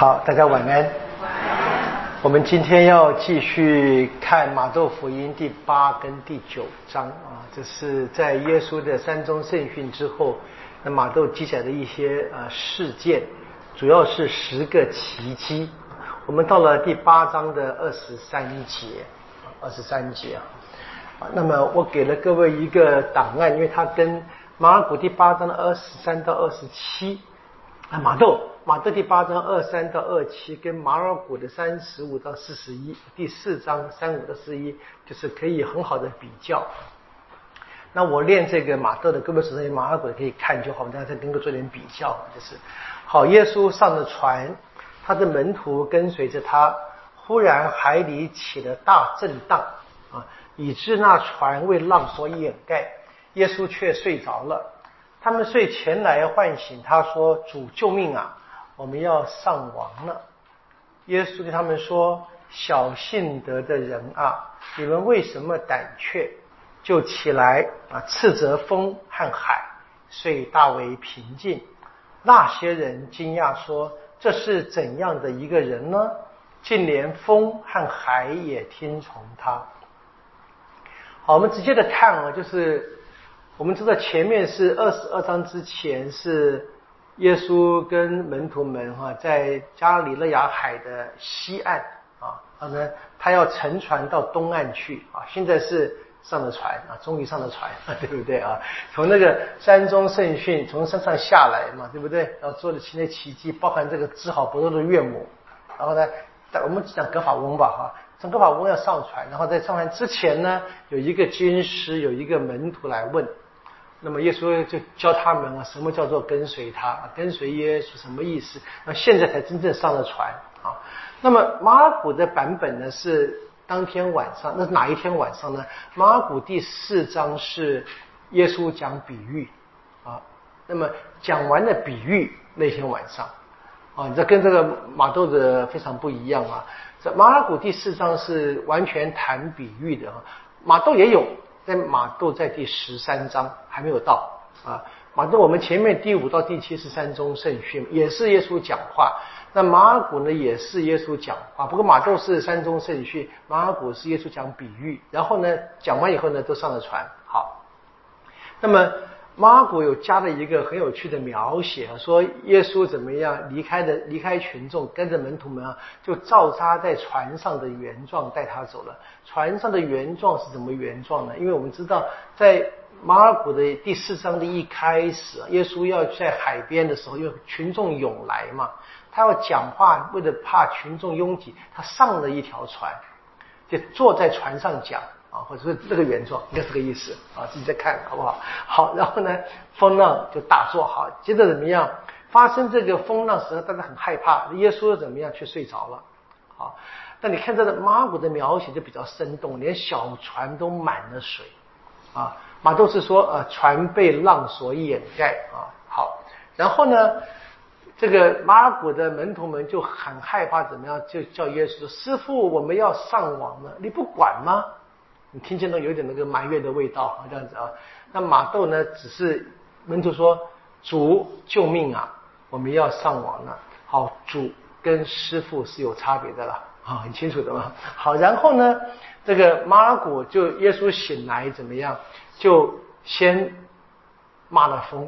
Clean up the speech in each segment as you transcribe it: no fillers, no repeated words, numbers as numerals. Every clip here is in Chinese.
好，大家晚安。我们今天要继续看马窦福音第8跟第9章啊，这是在耶稣的山中圣训之后，那马窦记载的一些事件，主要是10个奇迹。我们到了第8章的23节啊。那么我给了各位一个档案，因为它跟马尔谷第8章的23到27啊，马窦第8章23到27跟马尔谷的35到41，第4章35到41，就是可以很好的比较。那我练这个马窦的，各位手上有马尔谷的可以看就好，大家再能够做点比较。就是好，耶稣上了船，他的门徒跟随着他，忽然海里起了大震荡啊，以致那船为浪所掩盖，耶稣却睡着了。他们遂前来唤醒他，说：主救命啊，我们要上亡了。耶稣对他们说：小信德的人啊，你们为什么胆怯？就起来啊，斥责风和海，遂大为平静。那些人惊讶说：这是怎样的一个人呢？竟连风和海也听从他。好，我们直接的看啊，就是我们知道前面是22章之前是耶稣跟门徒们在加利肋亚海的西岸啊，他要乘船到东岸去啊，现在是上了船啊，终于上了船，对不对啊？从那个山中圣训从山上下来嘛，对不对？然后做了奇类奇迹，包含这个治好伯多的岳母，然后呢，我们讲葛法翁吧从葛法翁要上船，然后在上船之前呢，有一个军师，有一个门徒来问。那么耶稣就教他们啊，什么叫做跟随他，跟随耶稣什么意思？那现在才真正上了船啊。那么马尔谷的版本呢是当天晚上，那是哪一天晚上呢？马尔谷第4章是耶稣讲比喻啊，那么讲完了比喻那天晚上啊，这跟这个马窦的非常不一样啊。这马尔谷第4章是完全谈比喻的啊，马窦也有。在马窦在第13章还没有到啊，马窦我们前面第5到第7是山中圣训，也是耶稣讲话。那马尔谷呢也是耶稣讲话，不过马窦是山中圣训，马尔谷是耶稣讲比喻。然后呢讲完以后呢都上了船。好，那么马尔谷有加了一个很有趣的描写，说耶稣怎么样离开群众，跟着门徒们啊，就照他在船上的原状带他走了。船上的原状是什么原状呢？因为我们知道在马尔谷的第4章的一开始，耶稣要在海边的时候，因为群众涌来嘛，他要讲话，为了怕群众拥挤，他上了一条船，就坐在船上讲啊，或者是这个原状应该是这个意思啊，自己再看好不好？好，然后呢，风浪就大作，好，接着怎么样？发生这个风浪时，大家很害怕，耶稣怎么样？却睡着了。好，但你看这个马尔谷的描写就比较生动，连小船都满了水啊。马窦是说船被浪所掩盖啊。好，然后呢，这个马尔谷的门徒们就很害怕，怎么样？就叫耶稣说：师父，我们要上亡了，你不管吗？你听见了有点那个埋怨的味道这样子啊。那马窦呢，只是门徒说：主救命啊，我们要上亡了。好，主跟师父是有差别的了啊，很清楚的嘛。好，然后呢，这个马尔谷就耶稣醒来怎么样？就先骂了风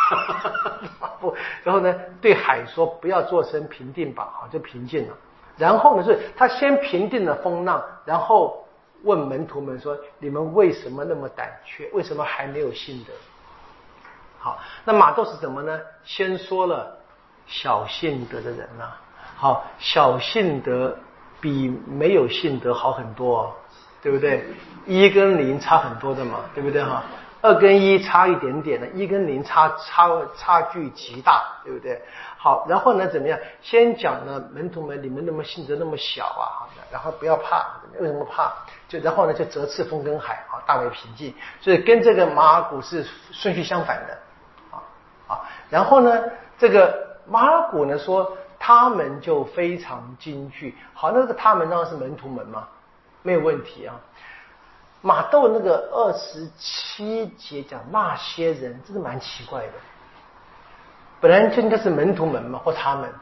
然后呢对海说：不要作声，平定吧。好，就平静了。然后呢是他先平定了风浪，然后问门徒们说：你们为什么那么胆怯？为什么还没有信德？好，那马窦是什么呢？先说了小信德的人啊。好，小信德比没有信德好很多对不对？1跟0差很多的嘛，对不对2跟1差一点点的，1跟0差距极大，对不对？好，然后呢怎么样？先讲呢门徒们，你们那么信德那么小啊，然后不要怕，为什么怕？然后呢就责斥风跟海啊，大为平静。所以跟这个马尔谷是顺序相反的然后呢这个马尔谷呢说他们就非常惊惧。好，那个他们当然是门徒们嘛，没有问题啊。马窦那个27节讲那些人，真的蛮奇怪的。本来就应该是门徒们嘛，或他们，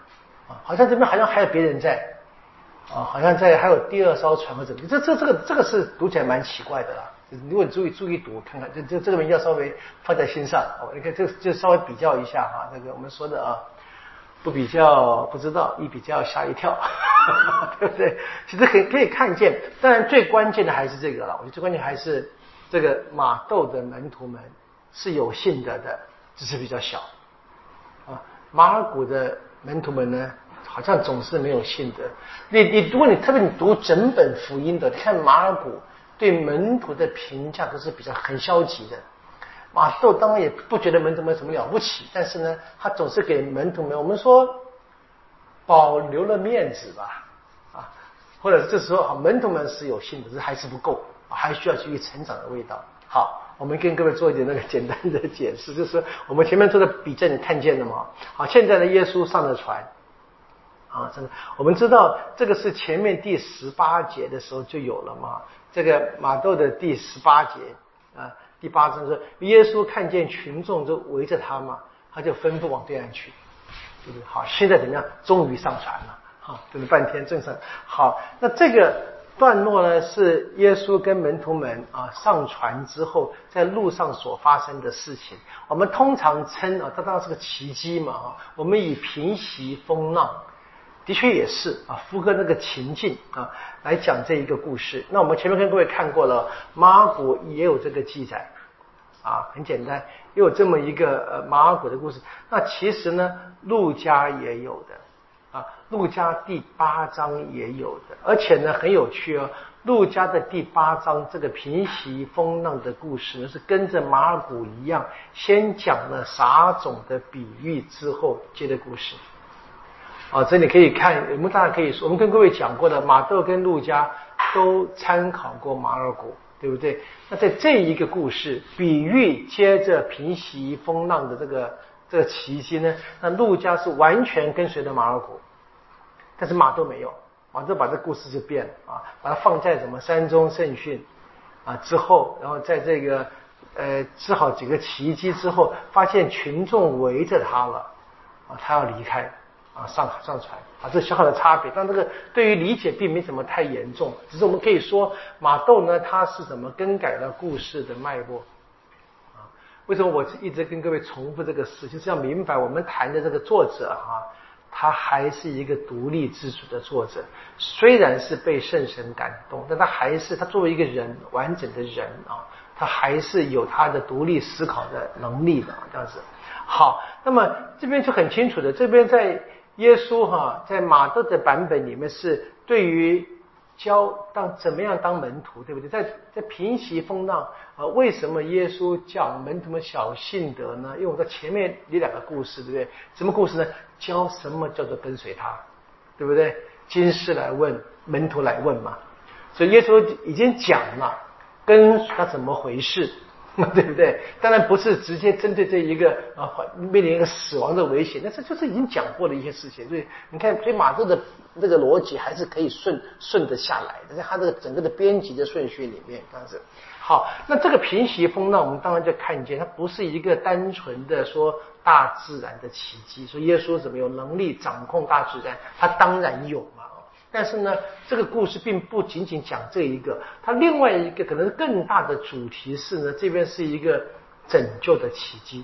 好像这边好像还有别人在好像还有第二艘船或者这个是读起来蛮奇怪的啦。如果你注意读看看，这个名要稍微放在心上。你看就稍微比较一下这个我们说的不比较不知道，一比较吓一跳，对不对？其实可以看见，当然最关键的还是这个了。我觉得最关键还是这个马窦的门徒们是有信德的，只是比较小马尔谷的门徒们呢，好像总是没有信德。如果你特别你读整本福音的，看马尔谷对门徒的评价都是比较很消极的。马窦当然也不觉得门徒们什么了不起，但是呢，他总是给门徒们，我们说保留了面子吧，或者这时候门徒们是有信的，这还是不够，还需要继续成长的味道。好，我们跟各位做一点那个简单的解释，就是说我们前面做的比证，你看见了吗？好，现在的耶稣上了船真的，我们知道这个是前面第18节的时候就有了嘛，这个马窦的第18节第8章说，耶稣看见群众就围着他嘛，他就吩咐往对岸去，对不对？好，现在怎么样？终于上船了，等了半天正常。好，那这个段落呢，是耶稣跟门徒们上船之后，在路上所发生的事情。我们通常称它当然是个奇迹嘛，我们以平息风浪。的确也是符合那个情境来讲这一个故事。那我们前面跟各位看过了，马尔谷也有这个记载很简单，也有这么一个马尔谷的故事。那其实呢，路加也有的路加第8章也有的，而且呢很有趣路加的第8章这个平息风浪的故事呢，是跟着马尔谷一样，先讲了撒种的比喻之后接的故事。这里可以看，我们当然可以说，我们跟各位讲过的，马窦跟路加都参考过马尔谷，对不对？那在这一个故事比喻接着平息风浪的这个奇迹呢，那路加是完全跟随的马尔谷，但是马窦没有，马窦把这故事就变了把它放在什么山中圣训之后，然后在这个治好几个奇迹之后，发现群众围着他了他要离开上船这小小的差别，但这个对于理解并没什么太严重，只是我们可以说马窦呢，他是怎么更改了故事的脉络为什么我一直跟各位重复这个事，就是要明白我们谈的这个作者他还是一个独立自主的作者，虽然是被圣神感动，但他作为一个人，完整的人他还是有他的独立思考的能力的这样子。好，那么这边就很清楚的，这边在耶稣在马窦的版本里面是对于怎么样当门徒，对不对？在平息风浪为什么耶稣叫门徒们小信德呢？因为我在前面2个故事，对不对？什么故事呢？教什么叫做跟随他，对不对？经师来问，门徒来问嘛。所以耶稣已经讲了跟他怎么回事，对不对？当然不是直接针对这一个面临一个死亡的危险，但是就是已经讲过的一些事情。所以你看，所以马窦的这个逻辑还是可以顺得下来的，在他这个整个的编辑的顺序里面，这样子。好，那这个平息风浪，我们当然就看见，它不是一个单纯的说大自然的奇迹，说耶稣怎么有能力掌控大自然，他当然有嘛。但是呢，这个故事并不仅仅讲这一个，它另外一个可能更大的主题是呢，这边是一个拯救的奇迹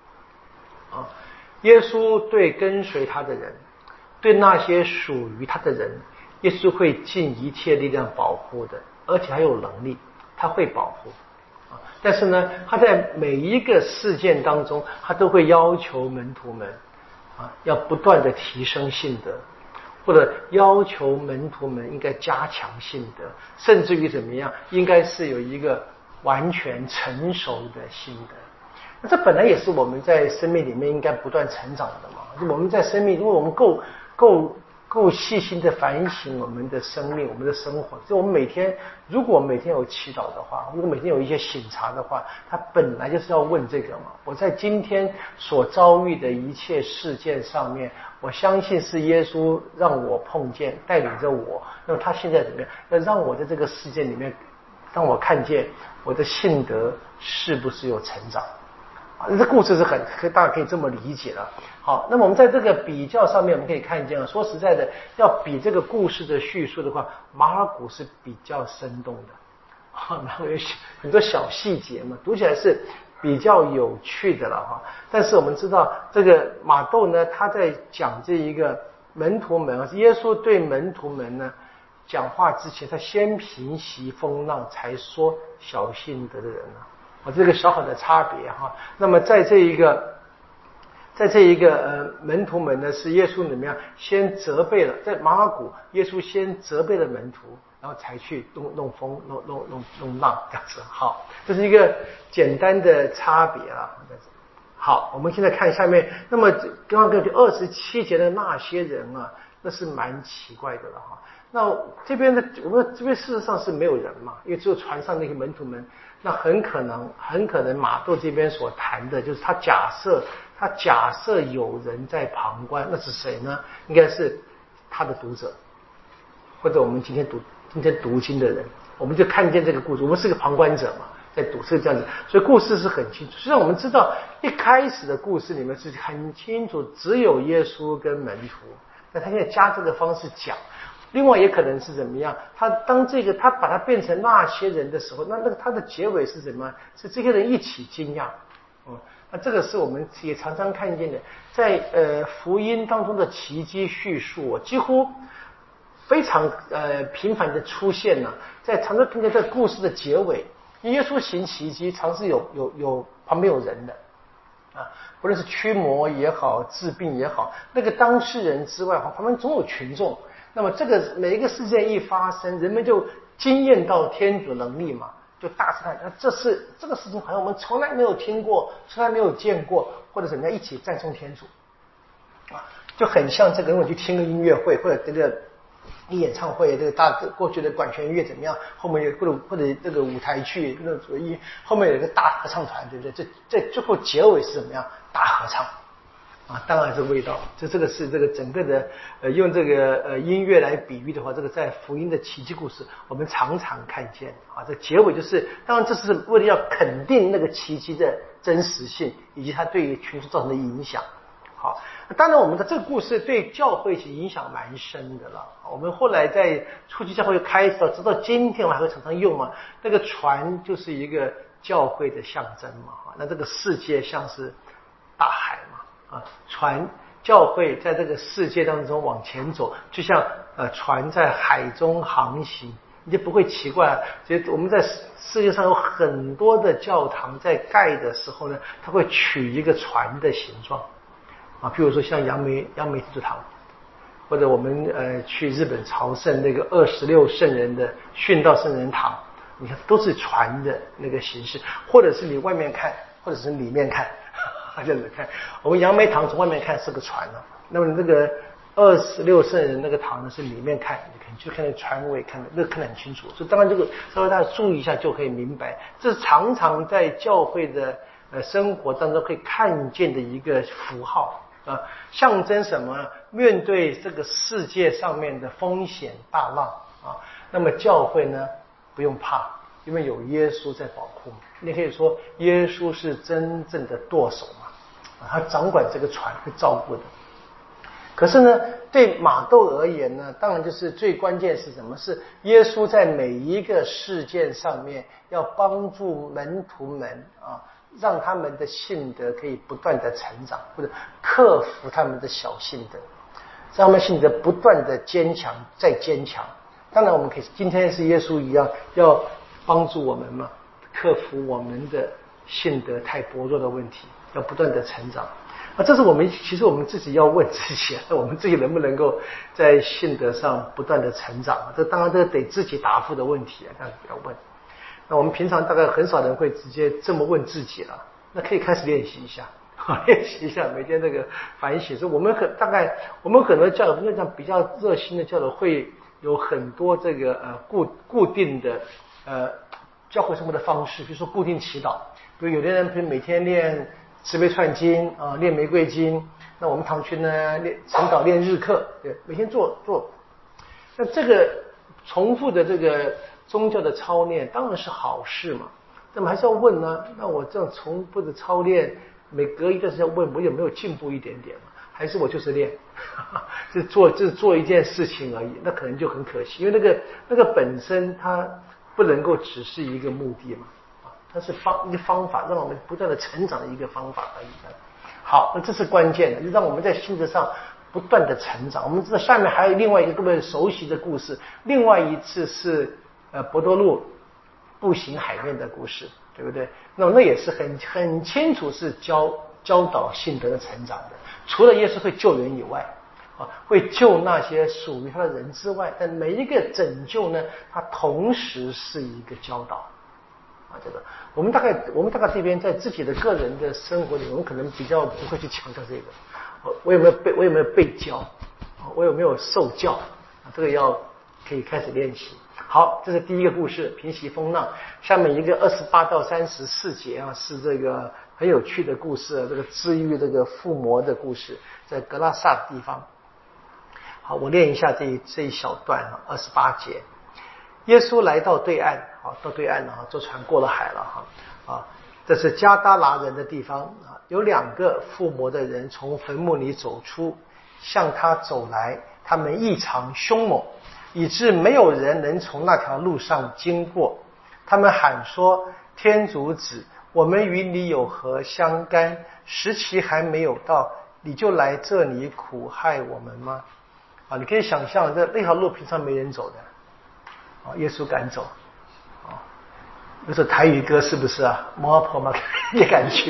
耶稣对跟随他的人，对那些属于他的人，耶稣会尽一切力量保护的，而且还有能力，他会保护但是呢，他在每一个事件当中，他都会要求门徒们要不断的提升信德，或者要求门徒们应该加强信德，甚至于怎么样，应该是有一个完全成熟的信德。那这本来也是我们在生命里面应该不断成长的嘛。就我们在生命，如果我们够细心的反省我们的生命，我们的生活，就我们如果每天有祈祷的话，如果每天有一些省察的话，他本来就是要问这个嘛。我在今天所遭遇的一切事件上面，我相信是耶稣让我碰见，带领着我。那么他现在怎么样？要让我在这个事件里面，让我看见我的信德是不是有成长这故事是大家可以这么理解了。好，那么我们在这个比较上面，我们可以看见，说实在的，要比这个故事的叙述的话，马尔谷是比较生动的，然后有很多小细节嘛，读起来是比较有趣的了哈。但是我们知道，这个马窦呢，他在讲这一个门徒们，耶稣对门徒们呢讲话之前，他先平息风浪，才说小信德的人呢。这个小小的差别哈。那么在这一个门徒们呢，是耶稣怎么样先责备了，在马尔谷耶稣先责备了门徒，然后才去弄风弄浪这样子。好，这是一个简单的差别了。好，我们现在看下面，那么刚刚27节的那些人啊，那是蛮奇怪的了哈。那这边的我们这边事实上是没有人嘛，因为只有船上那些门徒们。那很可能马窦这边所谈的就是他假设有人在旁观，那是谁呢？应该是他的读者，或者我们今天读经的人，我们就看见这个故事，我们是个旁观者嘛，在读是这样子，所以故事是很清楚。虽然我们知道一开始的故事里面是很清楚，只有耶稣跟门徒，那他现在加这个方式讲。另外也可能是怎么样？他把它变成那些人的时候，那个他的结尾是什么？是这些人一起惊讶。那这个是我们也常常看见的，在福音当中的奇迹叙述，几乎非常频繁的出现了，常常看见在故事的结尾，耶稣行奇迹，常是有旁边有人的啊，不论是驱魔也好，治病也好，那个当事人之外，旁边总有群众。那么这个每一个事件一发生，人们就惊艳到天主能力嘛，就大声喊：这个事情好像我们从来没有听过，从来没有见过，或者怎么样一起赞颂天主啊，就很像这个，我去听个音乐会或者这个演唱会，这个过去的管弦乐怎么样，后面有或者这个舞台剧那种后面有一个大合唱团，对不对？这最后结尾是怎么样？大合唱。当然是味道，这个是这个整个的用这个音乐来比喻的话，这个在福音的奇迹故事我们常常看见啊。这结尾就是，当然这是为了要肯定那个奇迹的真实性以及它对于群众造成的影响。好，当然我们的这个故事对教会其实影响蛮深的了。我们后来在初期教会开始直到今天我们还会常常用嘛，那个船就是一个教会的象征嘛。那这个世界像是大海嘛。船教会在这个世界当中往前走，就像船在海中航行，你就不会奇怪。所以我们在世界上有很多的教堂在盖的时候呢，它会取一个船的形状啊，譬如说像杨梅天主堂，或者我们去日本朝圣那个26圣人的殉道圣人堂，你看都是船的那个形式，或者是你外面看，或者是里面看。这样子看，我们杨梅堂从外面看是个船了，那么这个26圣人那个堂呢是里面看，你看就看那船尾看的，那看得很清楚。所以当然这个稍微大家注意一下就可以明白，这是常常在教会的生活当中可以看见的一个符号啊，象征什么？面对这个世界上面的风险大浪啊，那么教会呢不用怕，因为有耶稣在保护。你可以说耶稣是真正的舵手嘛，他掌管这个船，会照顾的。可是呢，对马窦而言呢，当然就是最关键是什么？是耶稣在每一个事件上面要帮助门徒们啊，让他们的信德可以不断的成长，或者克服他们的小信德，让他们信德不断的坚强再坚强。当然我们可以今天是耶稣一样要帮助我们嘛，克服我们的信德太薄弱的问题，要不断的成长。这是其实我们自己要问自己，我们自己能不能够在信德上不断的成长？这当然这得自己答复的问题啊，但是不要问。那我们平常大概很少人会直接这么问自己了，那可以开始练习一下，练习一下每天这个反省。所以我们很多教友，那讲比较热心的教友会有很多这个固定的教会生活的方式，比如说固定祈祷，比如有的人可以每天练慈悲串经啊，练玫瑰经。那我们堂区呢，晨祷练日课，对，每天做。那这个重复的这个宗教的操练当然是好事嘛。那么还是要问呢，那我这种重复的操练每隔一段时间问我有没有进步一点点嘛，还是我就是练，就是做一件事情而已，那可能就很可惜，因为那个本身它不能够只是一个目的嘛，它是一个方法，让我们不断的成长的一个方法而已。好，那这是关键的，就让我们在性质上不断的成长。我们知道下面还有另外一个各位熟悉的故事，另外一次是伯多禄步行海面的故事，对不对？那也是很清楚是教导信德的成长的。除了耶稣会救人以外，会救那些属于他的人之外，但每一个拯救呢，它同时是一个教导。这个我们大概这边在自己的个人的生活里，我们可能比较不会去强调这个。我有没有被教？我有没有受教？这个可以开始练习。好，这是第一个故事，平息风浪。下面一个28到34节啊，是这个很有趣的故事，这个治愈这个附魔的故事，在格拉萨的地方。好，我念一下这一小段28节。耶稣来到对岸，到对岸了，坐船过了海了这是加达拉人的地方有2个附魔的人从坟墓里走出，向他走来，他们异常凶猛，以致没有人能从那条路上经过。他们喊说：天主子，我们与你有何相干？时期还没有到，你就来这里苦害我们吗？你可以想象那条路平常没人走的耶稣敢走那首台语歌是不是啊？摩阿婆嘛也敢去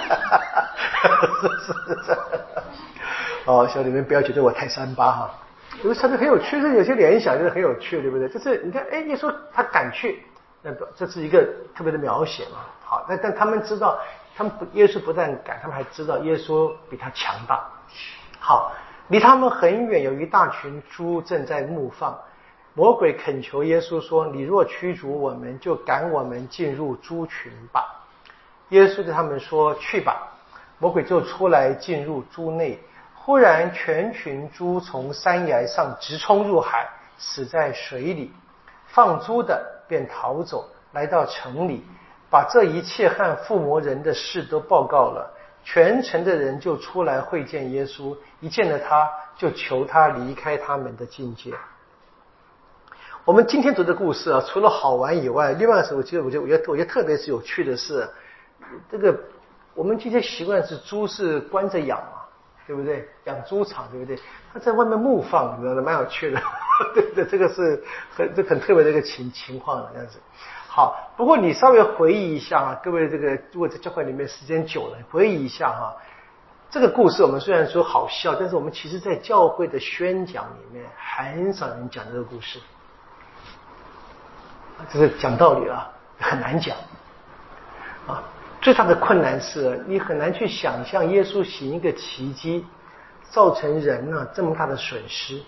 小弟们不要觉得我太三八有时候很有趣，有些联想就是很有趣，对不对？就是你看耶稣他敢去，那这是一个特别的描写嘛。好，但他们知道耶稣不但敢，他们还知道耶稣比他强大。好，离他们很远有一大群猪正在牧放，魔鬼恳求耶稣说：你若驱逐我们，就赶我们进入猪群吧。耶稣对他们说：去吧。魔鬼就出来进入猪内，忽然全群猪从山崖上直冲入海，死在水里。放猪的便逃走，来到城里，把这一切和附魔人的事都报告了。全城的人就出来会见耶稣，一见了他，就求他离开他们的境界。我们今天读的故事除了好玩以外，另外一个我觉得特别是有趣的是，这个我们今天习惯是猪是关着养嘛，对不对？养猪场，对不对？他在外面牧放，你知道吗？蛮有趣的。对，这个是很特别的一个情况这样子。好，不过你稍微回忆一下各位如果在教会里面时间久了，回忆一下这个故事我们虽然说好笑，但是我们其实在教会的宣讲里面很少人讲这个故事。这是讲道理了，很难讲最大的困难是你很难去想象耶稣行一个奇迹，造成人这么大的损失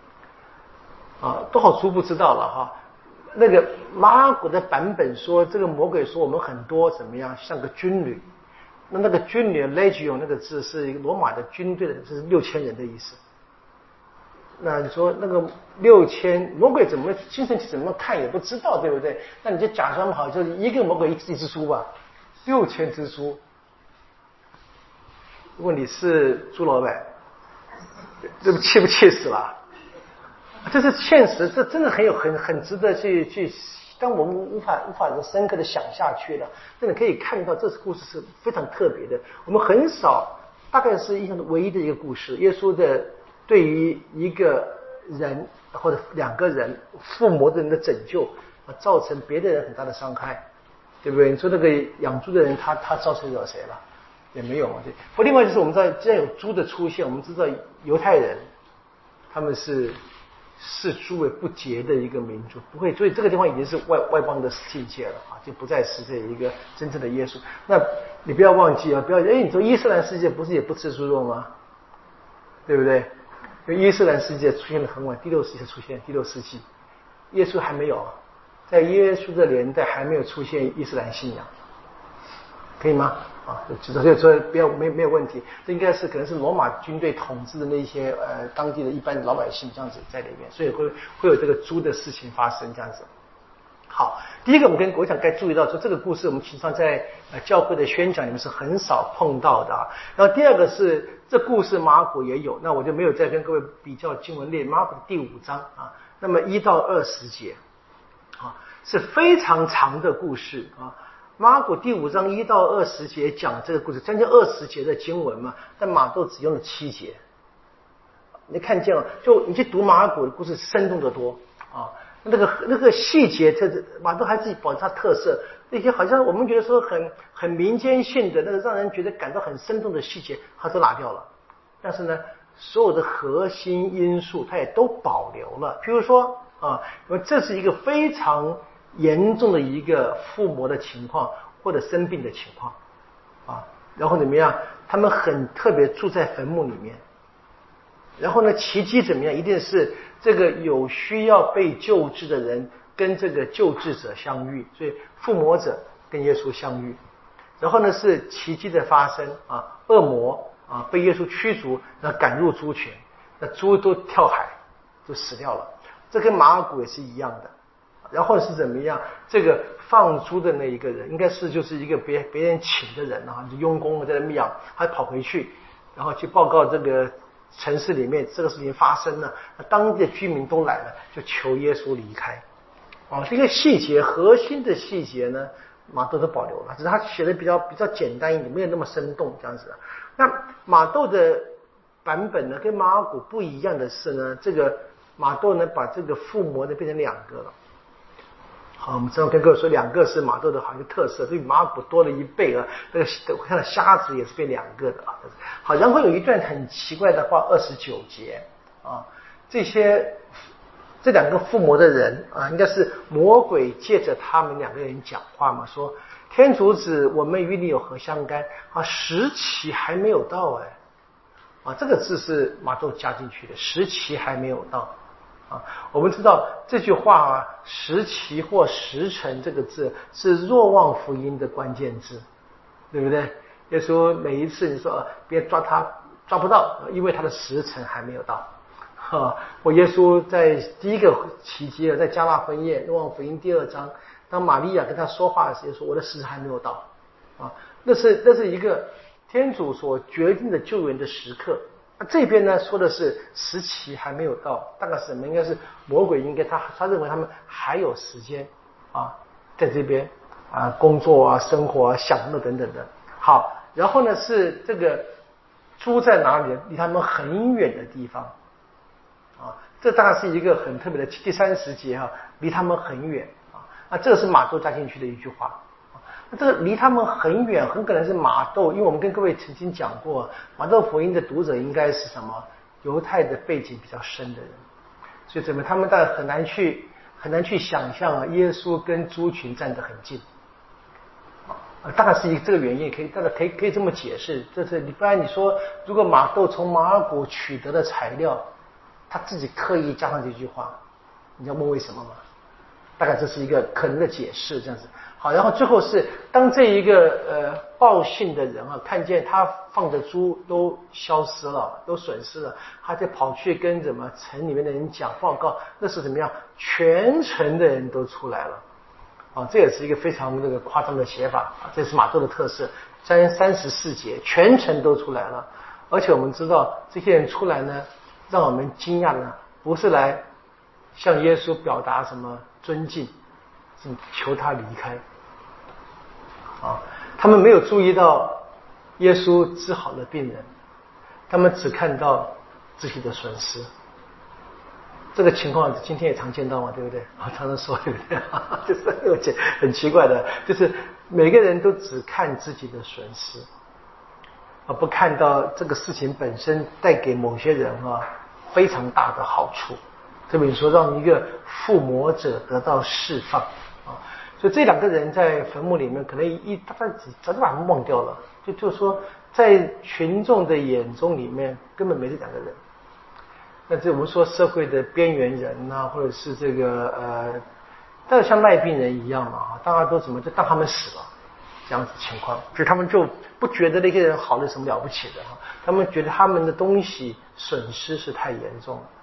多少猪不知道了那个马尔谷的版本说，这个魔鬼说我们很多怎么样，像个军旅。那个军旅 legion 那个字是一个罗马的军队的，这是6000人的意思。那你说那个6000魔鬼怎么精神怎么看也不知道，对不对？那你就假装好，就是一个魔鬼一只猪吧，6000只猪。如果你是猪老板，这不气死了？这是现实，这真的很值得去，当我们无法深刻的想下去了，真的可以看到这故事是非常特别的。我们很少，大概是印象中唯一的一个故事，耶稣的对于一个人或者2个人附魔的人的拯救造成别的人很大的伤害，对不对？你说那个养猪的人他造成惹谁了？也没有对。不，另外就是我们知道，既然有猪的出现，我们知道犹太人他们是视猪为不洁的一个民族，不会，所以这个地方已经是外邦的境界了就不再是这一个真正的耶稣。那你不要忘记不要你说伊斯兰世界不是也不吃猪肉吗？对不对？因为伊斯兰世界出现的很晚，第6世纪才出现，第6世纪，耶稣还没有，在耶稣的年代还没有出现伊斯兰信仰，可以吗？所以说不要没有问题，这应该是可能是罗马军队统治的那些当地的一般老百姓这样子在里面，所以会有这个猪的事情发生这样子。 好，第一个我想该注意到说，这个故事我们其实上在教会的宣讲里面是很少碰到的啊。然后第二个是这故事马可也有，那我就没有再跟各位比较经文列。马可第5章啊，那么1到20节啊，是非常长的故事啊。马可第5章1到20节讲这个故事，将近20节的经文嘛，但马窦只用了7节。你看见了，就你去读马可的故事，生动得多啊。那个细节，马窦还自己保持他特色，那些好像我们觉得说很民间性的那个让人觉得感到很生动的细节，他都拿掉了。但是呢，所有的核心因素他也都保留了。比如说啊，因为这是一个非常严重的一个附魔的情况或者生病的情况啊，然后怎么样？他们很特别住在坟墓里面。然后呢，奇迹怎么样？一定是这个有需要被救治的人跟这个救治者相遇，所以附魔者跟耶稣相遇。然后呢，是奇迹的发生啊，恶魔啊被耶稣驱逐，然后赶入猪群，那猪都跳海，就死掉了。这跟马尔谷也是一样的。然后是怎么样？这个放猪的那一个人，应该是就是一个别人请的人啊，就佣工在那边养，他跑回去，然后去报告这个城市里面这个事情发生了，当地的居民都来了，就求耶稣离开。这个细节，核心的细节呢，马窦都保留了，只是他写的比较简单一点，没有那么生动这样子。那马窦的版本呢，跟马尔谷不一样的是呢，这个马窦呢把这个附魔的变成2个了。好，我们知道跟各位说2个是马窦的好像一个特色，所以马尔谷多了1倍啊。那个我看到瞎子也是变2个的啊。好，然后有一段很奇怪的话，29节啊，这2个附魔的人啊，应该是魔鬼借着他们2个人讲话嘛，说天主子，我们与你有何相干啊？时期还没有到这个字是马窦加进去的，时期还没有到。我们知道这句话时期或时辰这个字是若望福音的关键字，对不对？耶稣每一次你说别抓他抓不到，因为他的时辰还没有到。我耶稣在第一个奇迹在加纳婚宴若望福音第2章，当玛利亚跟他说话的时候说我的时辰还没有到那是一个天主所决定的救援的时刻。这边呢说的是时期还没有到，大概是什么？应该是魔鬼应该他认为他们还有时间在这边工作生活享乐等等的。好，然后呢是这个猪在哪里？离他们很远的地方这大概是一个很特别的第30节离他们很远这个是马窦加进去的一句话。这个离他们很远，很可能是马窦，因为我们跟各位曾经讲过，马窦福音的读者应该是什么？犹太的背景比较深的人，所以怎么他们大概很难去想象耶稣跟猪群站得很近大概是这个原因，大概可以这么解释。这是不然你说，如果马窦从马尔谷取得的材料，他自己刻意加上这句话，你要问为什么吗？大概这是一个可能的解释，这样子。好，然后最后是当这一个报信的人看见他放的猪都消失了，都损失了，他就跑去跟城里面的人讲报告，那是怎么样？全城的人都出来了这也是一个非常夸张的写法这是马窦的特色。34节全城都出来了，而且我们知道这些人出来呢，让我们惊讶呢，不是来向耶稣表达什么尊敬，是求他离开他们没有注意到耶稣治好了病人，他们只看到自己的损失。这个情况今天也常见到嘛，对不对？常常说对不对？就是很奇怪的，就是每个人都只看自己的损失，而不看到这个事情本身带给某些人非常大的好处。特别说让一个附魔者得到释放所以这2个人在坟墓里面可能大概早就把他们忘掉了，就是说在群众的眼中里面根本没这2个人。那这我们说社会的边缘人或者是这个但是像卖病人一样嘛大家都就当他们死了这样子情况，所以他们就不觉得那些人好的什么了不起的他们觉得他们的东西损失是太严重了。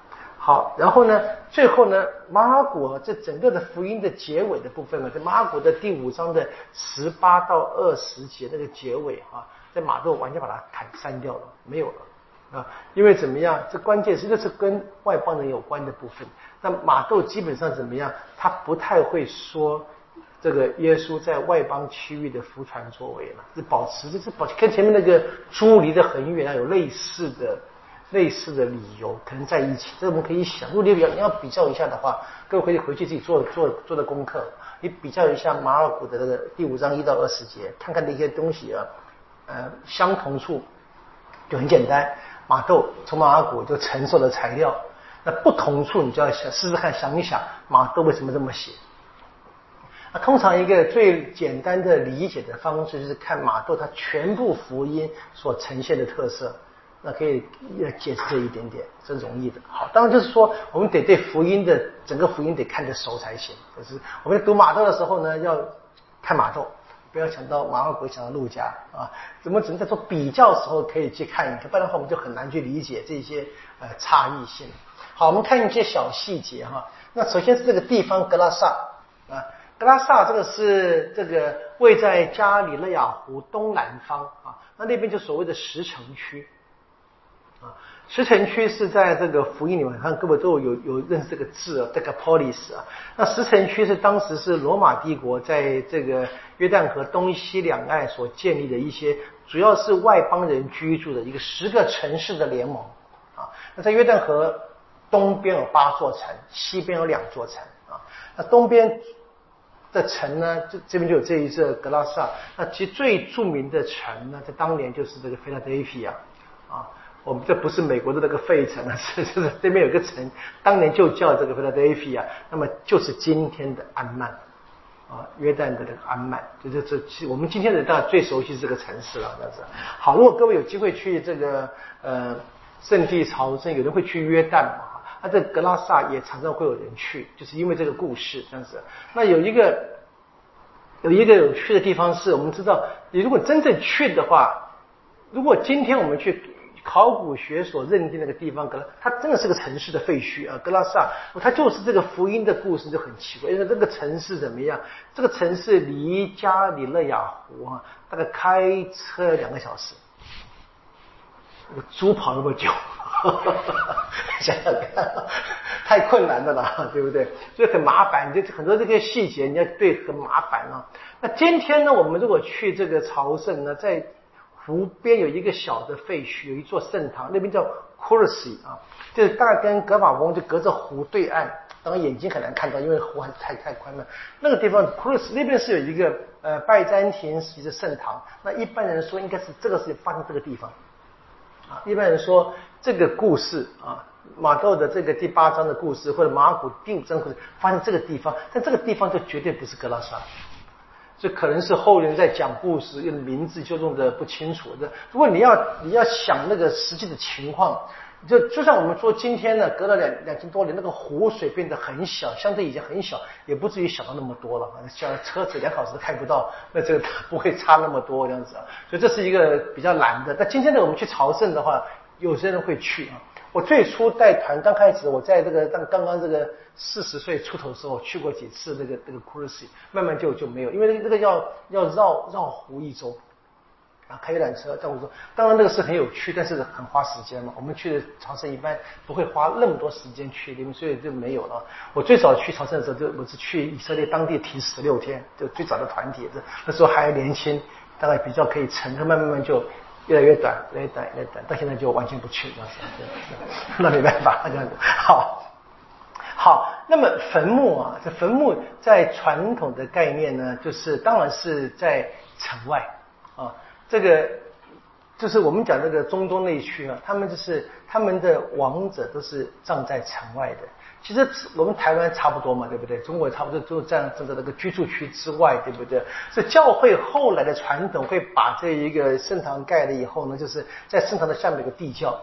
好，然后呢，最后呢，马尔谷这整个的福音的结尾的部分呢，在马尔谷的第5章的18到20节那个结尾在马窦完全把它删掉了，没有了因为怎么样？这关键是这是跟外邦人有关的部分。那马窦基本上怎么样？他不太会说这个耶稣在外邦区域的福传作为了，是保持跟前面那个猪离得很远有类似的理由，可能在一起。这我们可以想，如果你要比较一下的话，各位可以回去自己做的功课，你比较一下马尔谷的这个第5章1到20节，看看那些东西相同处就很简单。马窦从马尔谷就承受了材料，那不同处你就要试试看，想一想马窦为什么这么写。那通常一个最简单的理解的方式就是看马窦他全部福音所呈现的特色，那可以解释这一点点，这是容易的。好，当然就是说我们得对福音的整个福音得看得熟才行。就是我们在读马窦的时候呢，要看马窦，不要想到马尔谷，想到路加只能在做比较的时候可以去看一看，不然的话我们就很难去理解这些差异性。好，我们看一些小细节那首先是这个地方格拉萨格拉萨这个是这个位在加里肋亚湖东南方那边就所谓的石城区石城区是在这个福音里面，看各位都有认识这个字这个 polis 那石城区是当时是罗马帝国在这个约旦河东西两岸所建立的一些主要是外邦人居住的一个10个城市的联盟那在约旦河东边有8座城，西边有2座城那东边的城呢，这边就有这一座格拉萨。那其实最著名的城呢，在当年就是这个菲拉德菲亚我们这不是美国的那个费城就是这边有个城，当年就叫这个菲拉德菲亚，那么就是今天的安曼约旦的这个安曼，我们今天的大家最熟悉这个城市了，这样子。好，如果各位有机会去这个圣地朝圣，有人会去约旦嘛？这格拉萨也常常会有人去，就是因为这个故事这样子。那有一个有趣的地方是，我们知道，你如果真正去的话，如果今天我们去考古学所认定那个地方，它真的是个城市的废墟格拉萨，它就是这个福音的故事就很奇怪，因为这个城市怎么样？这个城市离加里肋亚湖大概开车2个小时，猪跑那么久。想想看，太困难的了，对不对？所以很麻烦，就很多这个细节你要对很麻烦那今天呢，我们如果去这个朝圣呢，在湖边有一个小的废墟，有一座圣堂，那边叫 Kursi 就是大概跟格法翁就隔着湖对岸，当然眼睛很难看到，因为湖太宽了。那个地方 Kursi 那边是有一个拜占庭时期的圣堂，那一般人说应该是这个是发生这个地方。一般人说这个故事马窦的这个第8章的故事，或者马尔谷第5章的故事发生这个地方，但这个地方就绝对不是格拉萨，这可能是后人在讲故事用名字就用的不清楚的。如果你要想那个实际的情况，就像我们说今天呢，隔了2000多年，那个湖水变得很小，相对以前很小，也不至于小到那么多了。像车子2小时都看不到，那这个不会差那么多这样子所以这是一个比较难的。但今天呢，我们去朝圣的话，有些人会去我最初带团刚开始，我在这个刚刚这个40岁出头的时候，去过几次那个 Kursi， 慢慢就没有，因为那个要绕湖一周。开一辆车在湖中，当然那个是很有趣，但是很花时间嘛。我们去的朝圣一般不会花那么多时间去里面，所以就没有了。我最早去朝圣的时候，我是去以色列当地停16天，就最早的团体，那时候还年轻，大概比较可以沉，慢慢就越来越短，到现在就完全不去了，那没办法这样子。好，那么坟墓这坟墓在传统的概念呢，就是当然是在城外这个就是我们讲这个中东那一区他们的亡者都是葬在城外的。其实我们台湾差不多嘛，对不对？中国差不多都站在那个居住区之外，对不对？是教会后来的传统会把这一个圣堂盖了以后呢，就是在圣堂的下面有个地窖，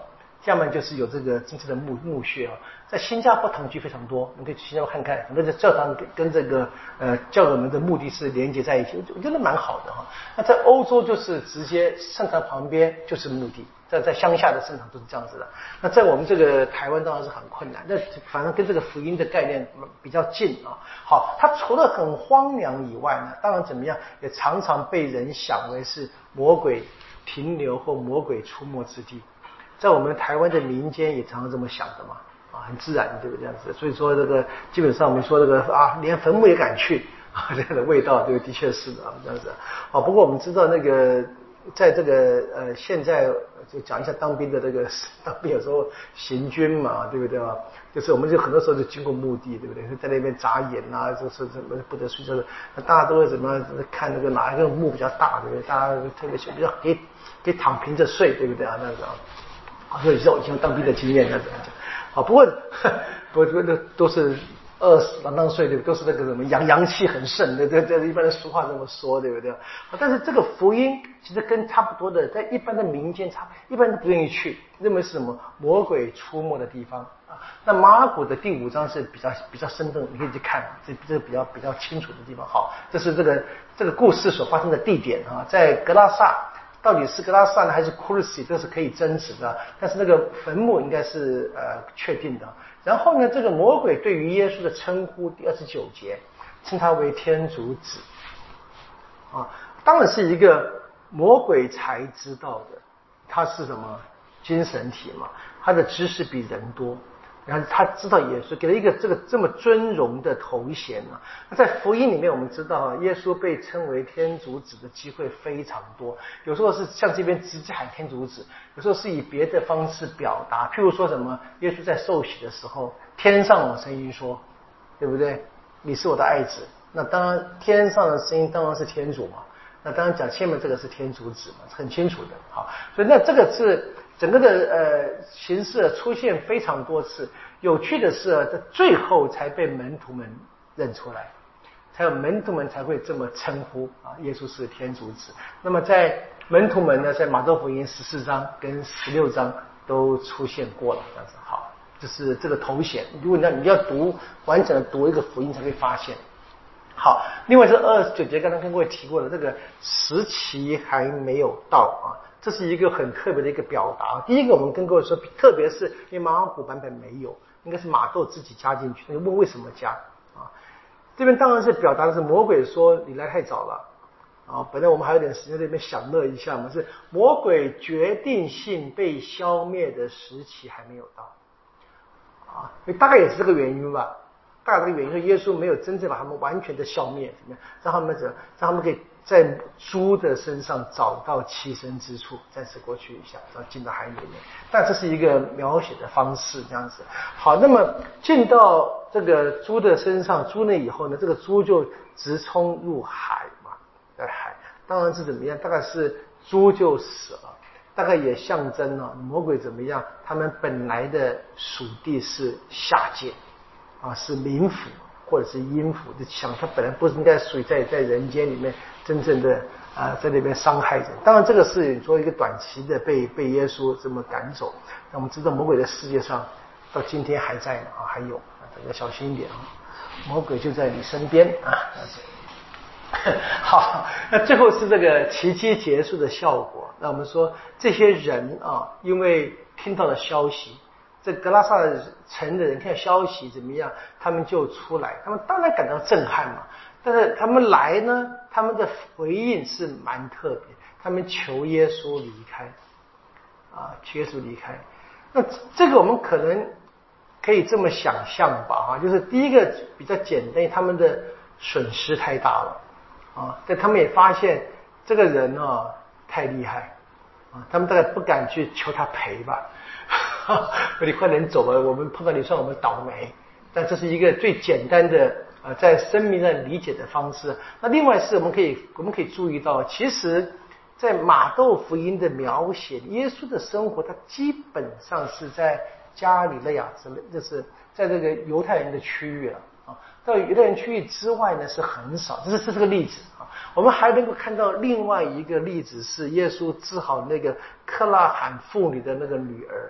要么就是有这个真正的墓穴啊。在新加坡堂区非常多，你可以去新加坡看看，很多的教堂跟这个教友们的墓地是连接在一起，我觉得蛮好的哈。那在欧洲就是直接圣堂旁边就是墓地，在乡下的圣堂都是这样子的。那在我们这个台湾当然是很困难，那反正跟这个福音的概念比较近啊。好，它除了很荒凉以外呢，当然怎么样，也常常被人想为是魔鬼停留或魔鬼出没之地。在我们台湾的民间也常常这么想的嘛，啊，很自然，对不对？这样子，所以说这个基本上我们说这个啊，连坟墓也敢去啊，这样的味道，这个的确是的啊，这样子。啊，不过我们知道那个在这个现在就讲一下当兵的这个当兵有时候行军嘛，对不对啊？就是我们就很多时候就经过墓地，对不对？在那边眨眼啊，就是什么不得睡觉的，大家都会怎么看那个哪一个墓比较大，对不对？大家特别比较可以躺平着睡，对不对啊？那个。所以我以前当兵的经验那怎么讲？好，不过那都是20啷岁，对不对？都是那个什么阳气很盛的，这一般的俗话这么说，对不对？但是这个福音其实跟差不多的，在一般的民间一般都不愿意去，认为是什么魔鬼出没的地方啊。那马尔谷的第5章是比较生动，你可以去看，这比较清楚的地方。好，这是这个故事所发生的地点啊，在格拉萨。到底是格拉萨呢还是库鲁西，这是可以争执的，但是那个坟墓应该是确定的。然后呢，这个魔鬼对于耶稣的称呼，第29节称他为天主子啊，当然是一个魔鬼才知道的，他是什么精神体嘛，他的知识比人多。然后他知道耶稣给了一个这么尊荣的头衔啊。那在福音里面我们知道啊，耶稣被称为天主子的机会非常多，有时候是像这边直接喊天主子，有时候是以别的方式表达，譬如说什么耶稣在受洗的时候，天上有声音说，对不对？你是我的爱子。那当然天上的声音当然是天主嘛，那当然讲前面这个是天主子嘛，很清楚的。好，所以那这个是整个的形式出现非常多次。有趣的是在最后才被门徒们认出来，才有门徒们才会这么称呼啊，耶稣是天主子。那么在门徒们呢，在马窦福音14章跟16章都出现过了，这样子。好，就是这个头衔。如果你要读完整的读一个福音才会发现。好，另外是29节，刚刚跟各位提过的，这个时期还没有到啊，这是一个很特别的一个表达。第一个，我们跟各位说，特别是因为马尔谷版本没有，应该是马窦自己加进去。那个问为什么加啊？这边当然是表达的是魔鬼说你来太早了啊。本来我们还有点时间在那边享乐一下嘛，是魔鬼决定性被消灭的时期还没有到啊，大概也是这个原因吧。大概的原因是耶稣没有真正把他们完全的消灭，怎么样？让他们可以在猪的身上找到栖身之处，暂时过去一下，然后进到海里面。但这是一个描写的方式，这样子。好，那么进到这个猪的身上，猪呢以后呢，这个猪就直冲入海嘛，在海，当然是怎么样？大概是猪就死了，大概也象征了魔鬼怎么样？他们本来的属地是下界。啊，是冥府或者是阴府的想，他本来不是应该属于在人间里面真正的在那边伤害人。当然，这个是做一个短期的被耶稣这么赶走。那我们知道魔鬼的世界上到今天还在呢啊，还有大家小心一点啊，魔鬼就在你身边啊。好，那最后是这个奇迹结束的效果。那我们说这些人啊，因为听到了消息。这格拉萨城的人看消息怎么样，他们就出来，他们当然感到震撼嘛。但是他们来呢，他们的回应是蛮特别，他们求耶稣离开，啊，求耶稣离开。那这个我们可能可以这么想象吧，就是第一个比较简单，他们的损失太大了，啊，但他们也发现这个人啊太厉害，啊，他们大概不敢去求他赔吧。你快点走吧，我们碰到你算我们倒霉。但这是一个最简单的在生命上理解的方式。那另外是我们可以注意到，其实在马窦福音的描写，耶稣的生活他基本上是在加里肋亚，就是在这个犹太人的区域了啊。到犹太人区域之外呢是很少，这是个例子啊。我们还能够看到另外一个例子是耶稣治好那个克拉罕妇女的那个女儿。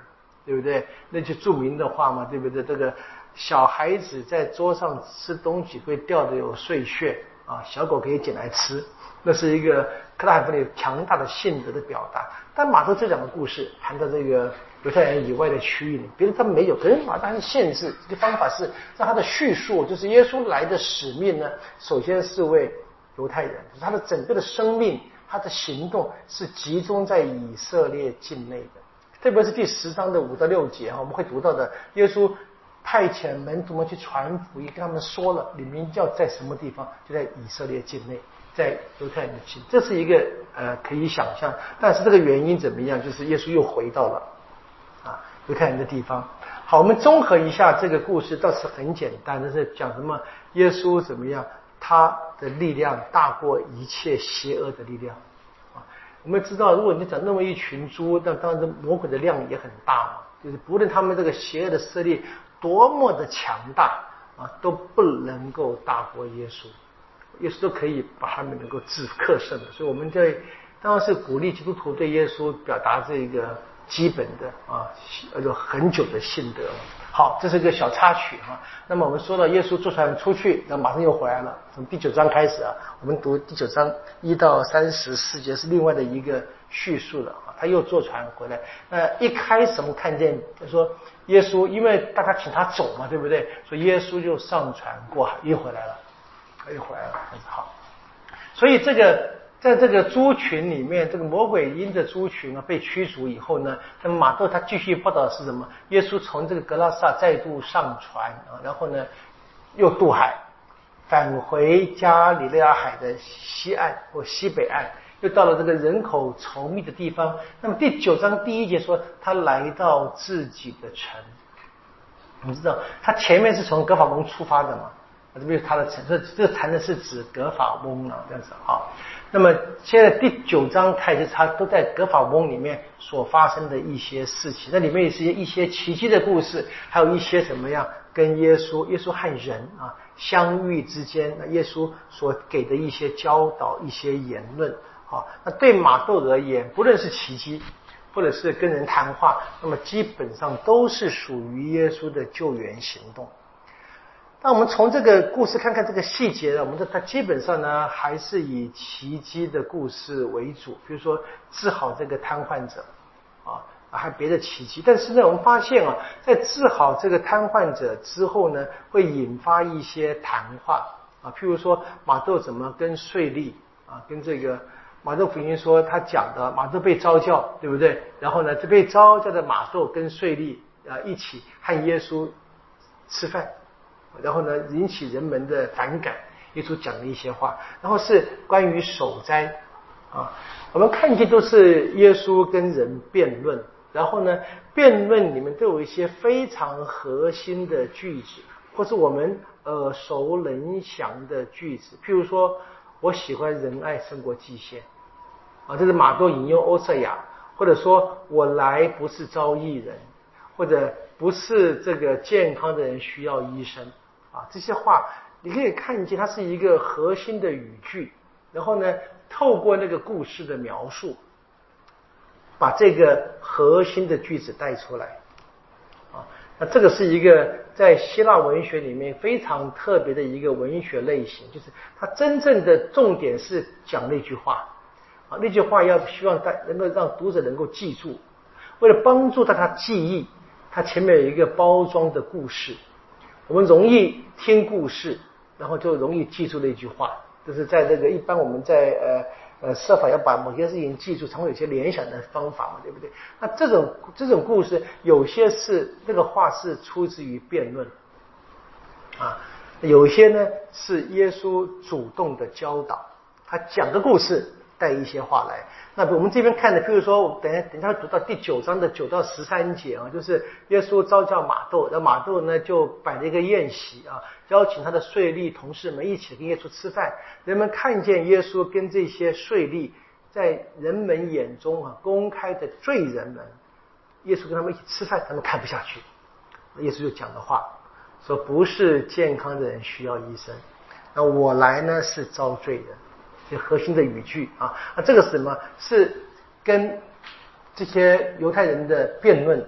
对不对？那句著名的话嘛，对不对？这个小孩子在桌上吃东西会掉的有碎屑啊，小狗可以捡来吃，那是一个克拉海弗里强大的性德的表达。但马窦这两个故事谈到这个犹太人以外的区域里，别人他没有，可是马窦他是限制，这个方法是让他的叙述，就是耶稣来的使命呢，首先是为犹太人，他的整个的生命，他的行动是集中在以色列境内的。特别是第10章的5到6节，我们会读到的，耶稣派遣门徒们去传福音，跟他们说了，你们要在什么地方，就在以色列境内，在犹太人的境，这是一个可以想象。但是这个原因怎么样？就是耶稣又回到了犹太人的地方。好，我们综合一下这个故事，倒是很简单，就是讲什么耶稣怎么样，他的力量大过一切邪恶的力量。我们知道，如果你讲那么一群猪，那当然魔鬼的量也很大嘛。就是不论他们这个邪恶的势力多么的强大都不能够大过耶稣。耶稣都可以把他们能够克胜的。所以我们当然是鼓励基督徒对耶稣表达这个基本的很久的信德。好，这是个小插曲那么我们说到耶稣坐船出去，那马上又回来了。从第9章开始我们读第9章1到34节是另外的一个叙述了他又坐船回来。一开始我们看见说耶稣，因为大家请他走嘛，对不对？所以耶稣就上船过海，又回来了。好，所以在这个猪群里面，这个魔鬼因着猪群被驱逐以后呢，那么马窦他继续报道的是什么？耶稣从这个格拉撒再度上船然后呢又渡海，返回加利利亚海的西岸或西北岸，又到了这个人口稠密的地方。那么第9章第1节说，他来到自己的城。你知道他前面是从格法翁出发的嘛？这边是他的城，这个谈的是指格法翁这样子那么现在第9章开始，他都在格法翁里面所发生的一些事情，那里面也是一些奇迹的故事，还有一些怎么样跟耶稣和人相遇之间，耶稣所给的一些教导、一些言论那对马窦而言，不论是奇迹或者是跟人谈话，那么基本上都是属于耶稣的救援行动。那我们从这个故事看看这个细节呢，我们它基本上呢还是以奇迹的故事为主，比如说治好这个瘫痪者还有别的奇迹。但是呢，我们发现在治好这个瘫痪者之后呢，会引发一些谈话譬如说马窦怎么跟税吏跟这个马窦福音说他讲的马窦被召叫，对不对？然后呢，这被召叫的马窦跟税吏一起和耶稣吃饭。然后呢，引起人们的反感。耶稣讲了一些话，然后是关于守斋我们看见都是耶稣跟人辩论，然后呢，辩论里面都有一些非常核心的句子，或是我们耳熟能详的句子。譬如说，我喜欢仁爱胜过祭献这是马窦引用欧瑟雅，或者说我来不是招义人，或者不是这个健康的人需要医生这些话你可以看见它是一个核心的语句，然后呢透过那个故事的描述把这个核心的句子带出来那这个是一个在希腊文学里面非常特别的一个文学类型，就是它真正的重点是讲那句话那句话要希望能够让读者能够记住，为了帮助大家记忆，它前面有一个包装的故事。我们容易听故事，然后就容易记住那句话，就是在这个一般我们在设法要把某些事情记住，常会有些联想的方法嘛，对不对？那这种故事，有些是那个话是出自于辩论有些呢是耶稣主动的教导，他讲个故事带一些话来。那我们这边看的，譬如说等一下读到第9章的9到13节就是耶稣召叫马窦，那马窦呢就摆了一个宴席邀请他的税吏同事们一起跟耶稣吃饭。人们看见耶稣跟这些税吏在人们眼中公开的罪人们，耶稣跟他们一起吃饭，他们看不下去。耶稣就讲的话说，不是健康的人需要医生，那我来呢是招罪人。这核心的语句这个是什么？是跟这些犹太人的辩论，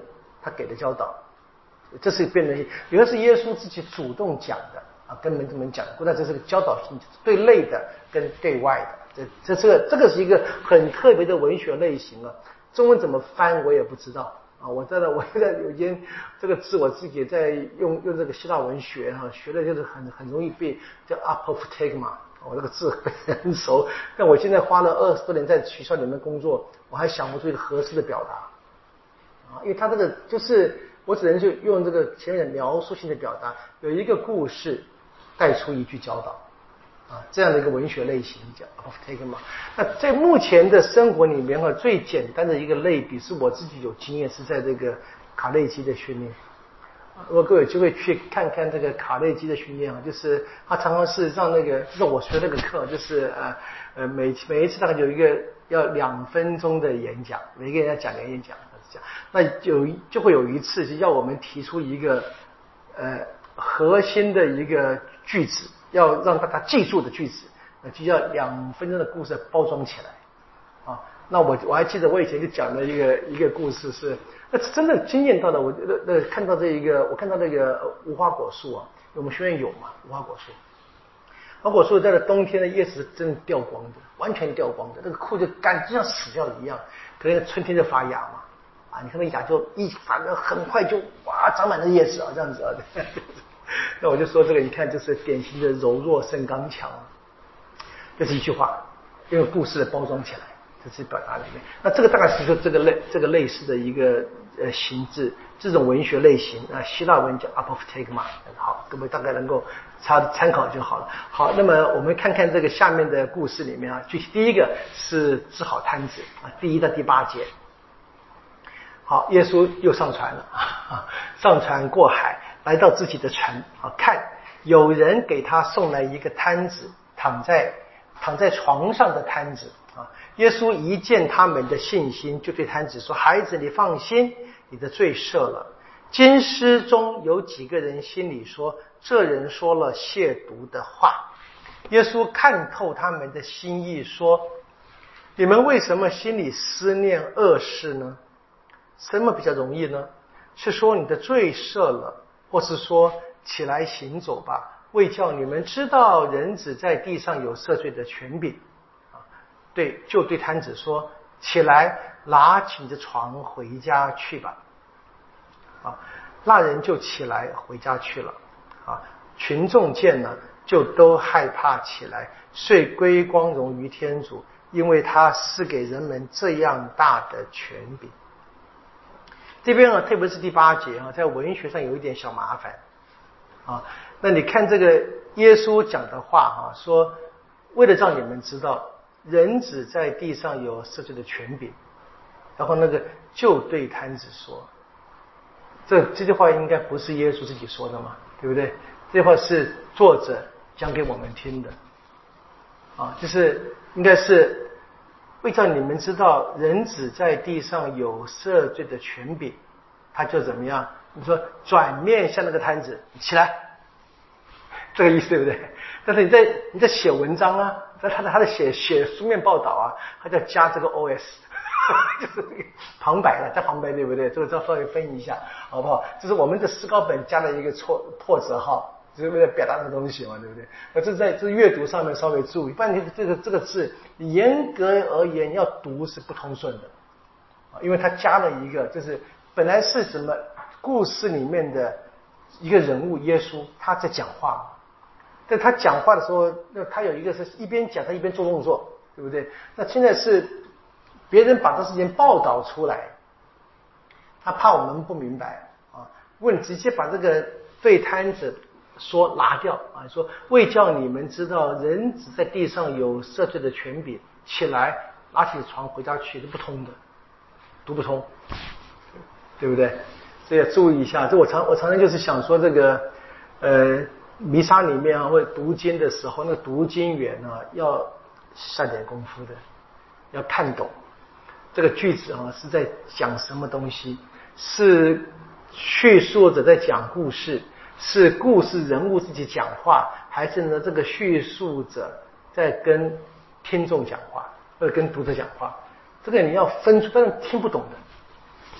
他给的教导，这是变成有的是耶稣自己主动讲的啊，跟门徒们讲的，那这是个教导性质，对内的跟对外的，这个是一个很特别的文学类型啊。中文怎么翻我也不知道啊，我现在有一间这个字我自己也在用这个希腊文学哈，学的就是很容易背，叫 apophtagma。我这个字很熟，但我现在花了20多年在学校里面工作，我还想不出一个合适的表达啊，因为他这个就是我只能就用这个前面的描述性的表达，有一个故事带出一句教导啊，这样的一个文学类型叫 apophtagma。那在目前的生活里面最简单的一个类比是我自己有经验，是在这个卡内基的训练。如果各位有机会去看看这个卡内基的训练啊，就是他常常是让就是我学那个课，就是每一次大概有一个要2分钟的演讲，每个人要讲个演讲，那就会有一次就要我们提出一个核心的一个句子，要让大家记住的句子，就要2分钟的故事包装起来啊。那我还记得我以前就讲了一个故事是，那真的惊艳到了我，看到我看到那个无花果树啊，我们学院有嘛无花果树，无花果树在了冬天的叶子真的掉光的，完全掉光的，那个枯就干就像死掉一样，可能春天就发芽嘛，啊，你看那芽就反正很快就哇长满了叶子啊，这样子啊。那我就说这个，你看就是典型的柔弱胜刚强，这是一句话，用故事的包装起来。这是表达里面，那这个大概是说这个类似的一个形制，这种文学类型啊，希腊文叫 apophtagma。好，各位大概能够参考就好了。好，那么我们看看这个下面的故事里面啊，具体第一个是治好瘫子啊，第1到第8节。好，耶稣又上船了啊，上船过海，来到自己的城啊，看有人给他送来一个瘫子，躺在床上的瘫子。耶稣一见他们的信心，就对瘫子说：“孩子，你放心，你的罪赦了。”经师中有几个人心里说，这人说了亵渎的话。耶稣看透他们的心意，说：“你们为什么心里思念恶事呢？什么比较容易呢？是说你的罪赦了，或是说起来行走吧，为叫你们知道人子在地上有赦罪的权柄。”就对瘫子说：“起来，拿起你的床回家去吧。”啊，那人就起来回家去了。啊，群众见了，就都害怕起来，遂归光荣于天主，因为他赐给人们这样大的权柄。这边啊，特别是第8节啊，在文学上有一点小麻烦啊。那你看这个耶稣讲的话啊，说为了让你们知道人子在地上有赦罪的权柄，然后就对瘫子说，这句话应该不是耶稣自己说的嘛，对不对？这句话是作者讲给我们听的啊，就是应该是为叫你们知道人子在地上有赦罪的权柄，他就怎么样？你说转面向那个瘫子起来，这个意思对不对？但是你在写文章啊，他在写书面报道啊，他就加这个 OS， 就是旁白了，加旁白对不对？这个稍微分一下好不好？这是我们的诗稿本加了一个破折号，就是为了表达那个东西嘛，对不对？这阅读上面稍微注意，不然你这个字严格而言要读是不通顺的啊，因为他加了一个，就是本来是什么故事里面的一个人物耶稣他在讲话。在他讲话的时候，那他有一个是一边讲他一边做动作，对不对？那现在是别人把这事情报道出来，他怕我们不明白啊，问直接把这个对瘫子说拿掉啊，说为叫你们知道人子在地上有赦罪的权柄，起来拿起床回家去，是不通的，读不通，对不对？所以要注意一下。这我常常就是想说这个弥撒里面啊，或者读经的时候，那个读经员啊要下点功夫的，要看懂这个句子啊是在讲什么东西，是叙述者在讲故事，是故事人物自己讲话，还是呢这个叙述者在跟听众讲话，或者跟读者讲话？这个你要分出，不然听不懂的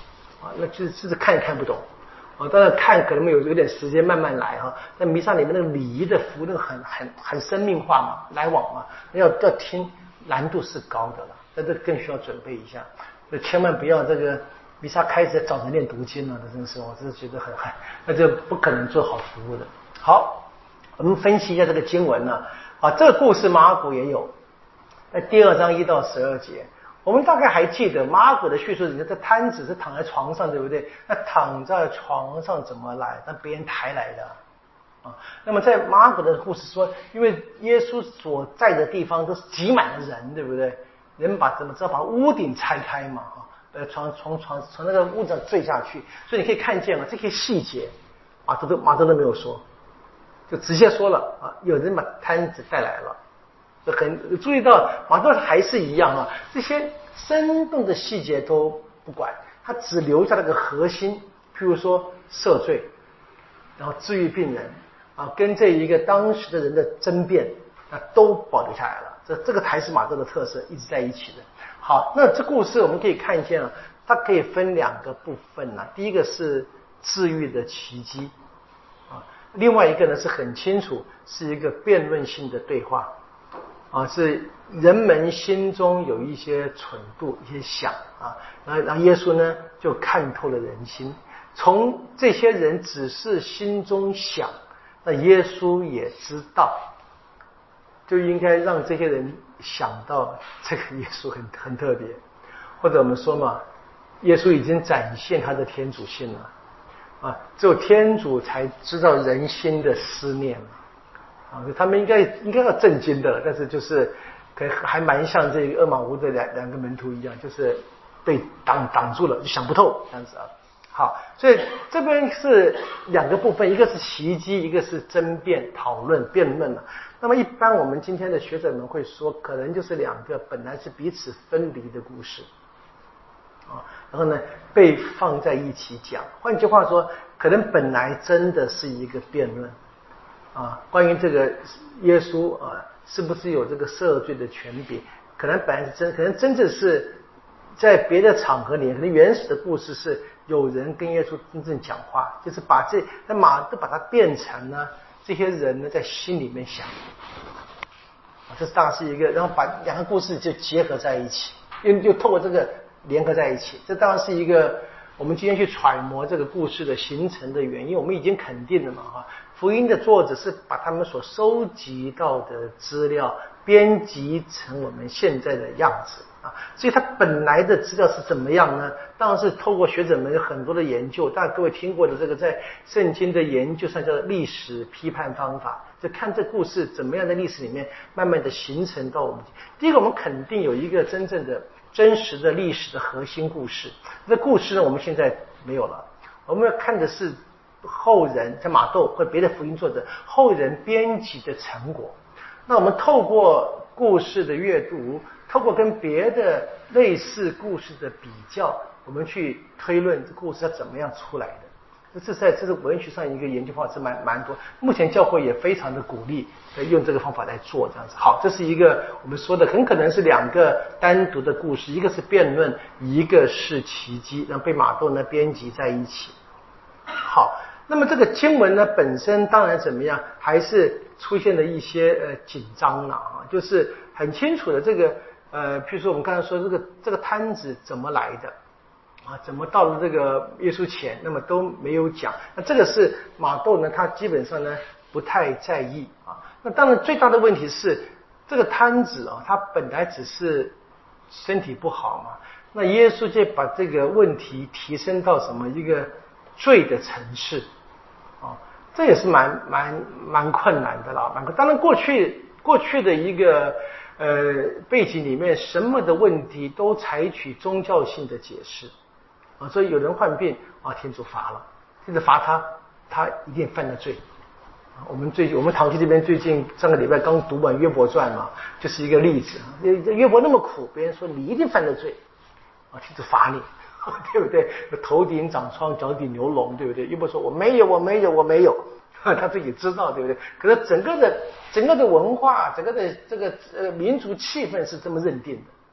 那就是看也看不懂。当然看可能有点时间慢慢来哈。那弥撒里面那个礼仪的服务，那个很生命化嘛，来往嘛，要听难度是高的了，那这更需要准备一下。就千万不要这个弥撒开始找人念读经了，真是我真是觉得那就不可能做好服务的。好，我们分析一下这个经文呢。这个故事马可也有，在第2章1到12节。我们大概还记得马可的叙述，你看这摊子是躺在床上，对不对？那躺在床上怎么来？那别人抬来的那么在马可的故事说，因为耶稣所在的地方都是挤满了人，对不对？人怎么知道把屋顶拆开嘛？从那个屋顶坠下去，所以你可以看见这些细节，马可都没有说，就直接说了有人把摊子带来了。注意到马可还是一样这些生动的细节都不管，他只留下了个核心，譬如说赦罪，然后治愈病人跟这一个当时的人的争辩都保留下来了。这个才是马可的特色，一直在一起的。好，那这故事我们可以看见它可以分2个部分第一个是治愈的奇迹另外一个呢是很清楚是一个辩论性的对话是人们心中有一些蠢度，一些想然后耶稣呢就看透了人心，从这些人只是心中想，那耶稣也知道，就应该让这些人想到这个耶稣很特别，或者我们说嘛，耶稣已经展现他的天主性了只有天主才知道人心的思念他们应该要震惊的，但是就是还蛮像这个厄玛乌的两个门徒一样，就是被挡住了，就想不透这样子好，所以这边是2个部分，一个是奇迹，一个是争辩、讨论、辩论那么一般我们今天的学者们会说，可能就是2个本来是彼此分离的故事然后呢被放在一起讲。换句话说，可能本来真的是一个辩论关于这个耶稣是不是有这个赦罪的权柄，可能本来是可能真正是在别的场合里面，可能原始的故事是有人跟耶稣真正讲话，就是把都把它变成呢这些人呢在心里面想这当然是一个，然后把2个故事就结合在一起，又透过这个联合在一起，这当然是一个我们今天去揣摩这个故事的形成的原因。我们已经肯定了嘛福音的作者是把他们所收集到的资料编辑成我们现在的样子所以他本来的资料是怎么样呢？当然是透过学者们有很多的研究，大家各位听过的这个在圣经的研究上叫历史批判方法，就看这故事怎么样在历史里面慢慢的形成到我们。第一个，我们肯定有一个真正的真实的历史的核心故事，那故事呢我们现在没有了，我们要看的是后人在马窦或别的福音作者后人编辑的成果。那我们透过故事的阅读，透过跟别的类似故事的比较，我们去推论这故事它怎么样出来的。这是文学上一个研究方法是蛮多，目前教会也非常的鼓励用这个方法来做这样子。好，这是一个我们说的很可能是2个单独的故事，一个是辩论，一个是奇迹，然后被马窦呢编辑在一起。好，那么这个经文呢本身当然怎么样，还是出现了一些紧张了就是很清楚的这个譬如说我们刚才说这个摊子怎么来的怎么到了这个耶稣前，那么都没有讲。那这个是马窦呢他基本上呢不太在意那当然最大的问题是这个摊子他本来只是身体不好嘛，那耶稣就把这个问题提升到什么一个罪的层次这也是蛮困难的啦。当然过去的一个背景里面，什么的问题都采取宗教性的解释所以有人患病天主罚了，天主罚他一定犯了罪我们堂区这边最近上个礼拜刚读完约伯传嘛，就是一个例子约伯那么苦，别人说你一定犯了罪天主罚你对不对？头顶长疮，脚底流脓，对不对？约伯说我没有他自己知道，对不对？可是整个的文化，整个的这个民族气氛是这么认定的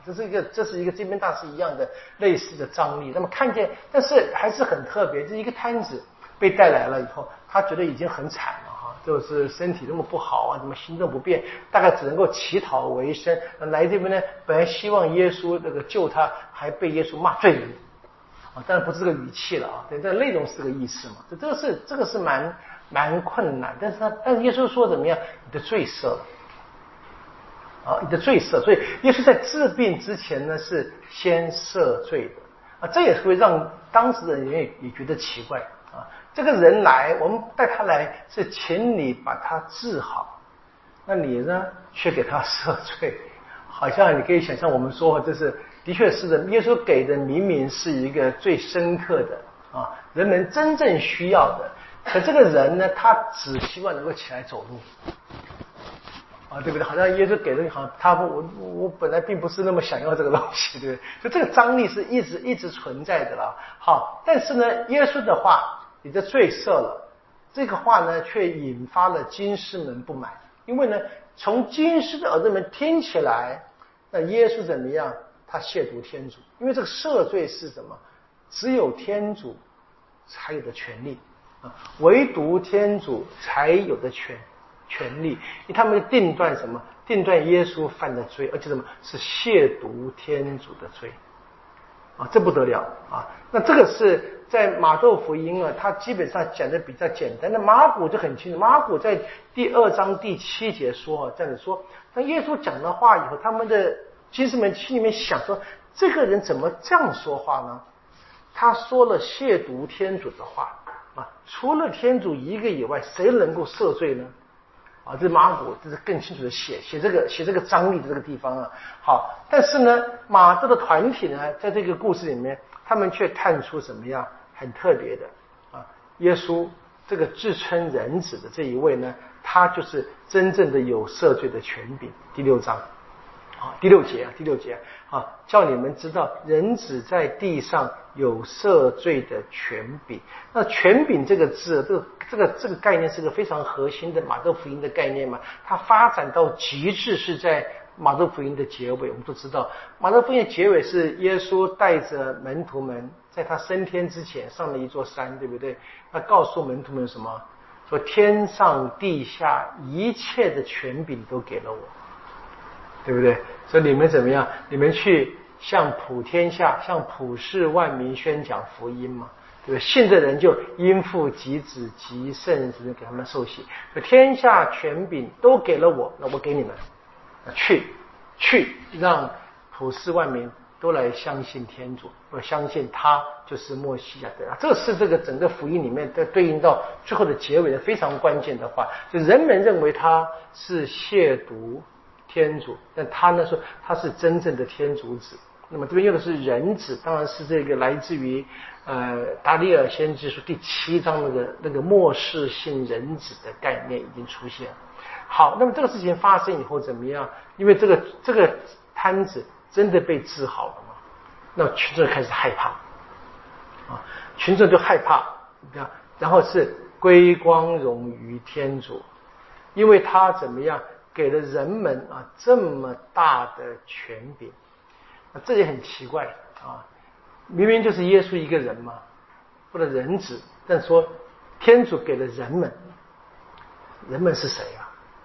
这是一个这边大师一样的类似的张力。那么看见，但是还是很特别，这一个摊子被带来了以后，他觉得已经很惨了哈，就是身体那么不好啊，怎么行动不便，大概只能够乞讨为生。来这边呢，本来希望耶稣那个救他，还被耶稣骂罪人啊，当然不是这个语气了啊，对，这个内容是这个意思嘛。这个是蛮困难，但是耶稣说怎么样？你的罪赦了。啊，你的罪赦，所以耶稣在治病之前呢，是先赦罪的啊，这也会让当时的人也觉得奇怪啊。这个人来，我们带他来是请你把他治好，那你呢却给他赦罪，好像你可以想象我们说这是的确是的，耶稣给的明明是一个最深刻的啊，人们真正需要的，可这个人呢，他只希望能够起来走路。啊，对不对？好像耶稣给人好像我本来并不是那么想要这个东西，对不对？所以这个张力是一直存在的了。好，但是呢，耶稣的话，你的罪赦了，这个话呢，却引发了经师们不满，因为呢，从经师的耳朵里面听起来，那耶稣怎么样？他亵渎天主，因为这个赦罪是什么？只有天主才有的权利啊，唯独天主才有的权利，因为他们定断什么？定断耶稣犯的罪，而且什么是亵渎天主的罪啊，这不得了啊！那这个是在马窦福音啊，它基本上讲的比较简单，那马可就很清楚。马可在第2章第7节说这样子说，当耶稣讲了话以后，他们的经师们心里面想说，这个人怎么这样说话呢？他说了亵渎天主的话啊，除了天主一个以外，谁能够赦罪呢？啊，这马可这是更清楚的写这个张力的这个地方啊。好，但是呢，马窦的团体呢，在这个故事里面，他们却看出什么样很特别的啊？耶稣这个自称人子的这一位呢，他就是真正的有赦罪的权柄。第6章。第六节啊，叫你们知道人子在地上有赦罪的权柄。那权柄这个字，这个概念是个非常核心的马窦福音的概念嘛。它发展到极致是在马窦福音的结尾。我们都知道，马窦福音的结尾是耶稣带着门徒们在他升天之前上了一座山，对不对？他告诉门徒们什么？说天上地下一切的权柄都给了我。对不对？所以你们怎么样？你们去向普天下、向普世万民宣讲福音嘛？对不对？信的人就因父及子及圣神给他们受洗，天下权柄都给了我，那我给你们，去让普世万民都来相信天主，我相信他就是默西亚的。这是这个整个福音里面的对应到最后的结尾的非常关键的话，就人们认为他是亵渎天主，但他呢说他是真正的天主子。那么这边用的是人子，当然是这个来自于达利尔先知书第7章那个末世性人子的概念已经出现。好，那么这个事情发生以后怎么样？因为这个摊子真的被治好了嘛，那群众开始害怕啊，群众就害怕，然后是归光荣于天主，因为他怎么样？给了人们啊这么大的权柄，这也很奇怪啊！明明就是耶稣一个人嘛，或者人子，但说天主给了人们，人们是谁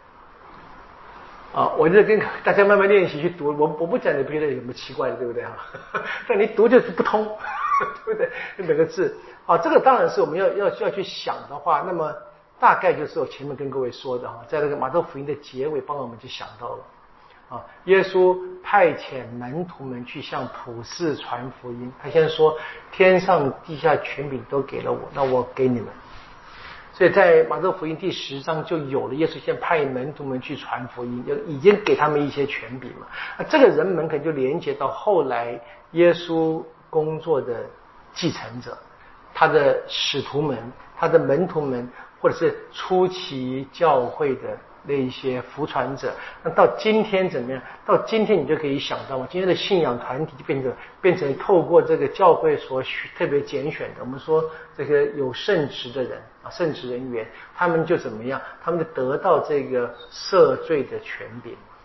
啊？我就跟大家慢慢练习去读，我不讲你不觉得有什么奇怪的，对不对啊？但你读就是不通，对不对？每个字啊，这个当然是我们要去想的话，那么。大概就是我前面跟各位说的哈，在那个马窦福音的结尾，帮我们就想到了啊，耶稣派遣门徒们去向普世传福音。他先说天上地下权柄都给了我，那我给你们。所以在马窦福音第10章就有了耶稣先派门徒们去传福音，已经给他们一些权柄嘛。这个人们可能就连接到后来耶稣工作的继承者，他的使徒们，他的门徒们。或者是初期教会的那一些服传者，那到今天怎么样？到今天你就可以想到嘛，今天的信仰团体就变成透过这个教会所特别拣选的，我们说这个有圣职的人啊，圣职人员，他们就怎么样？他们就得到这个赦罪的权柄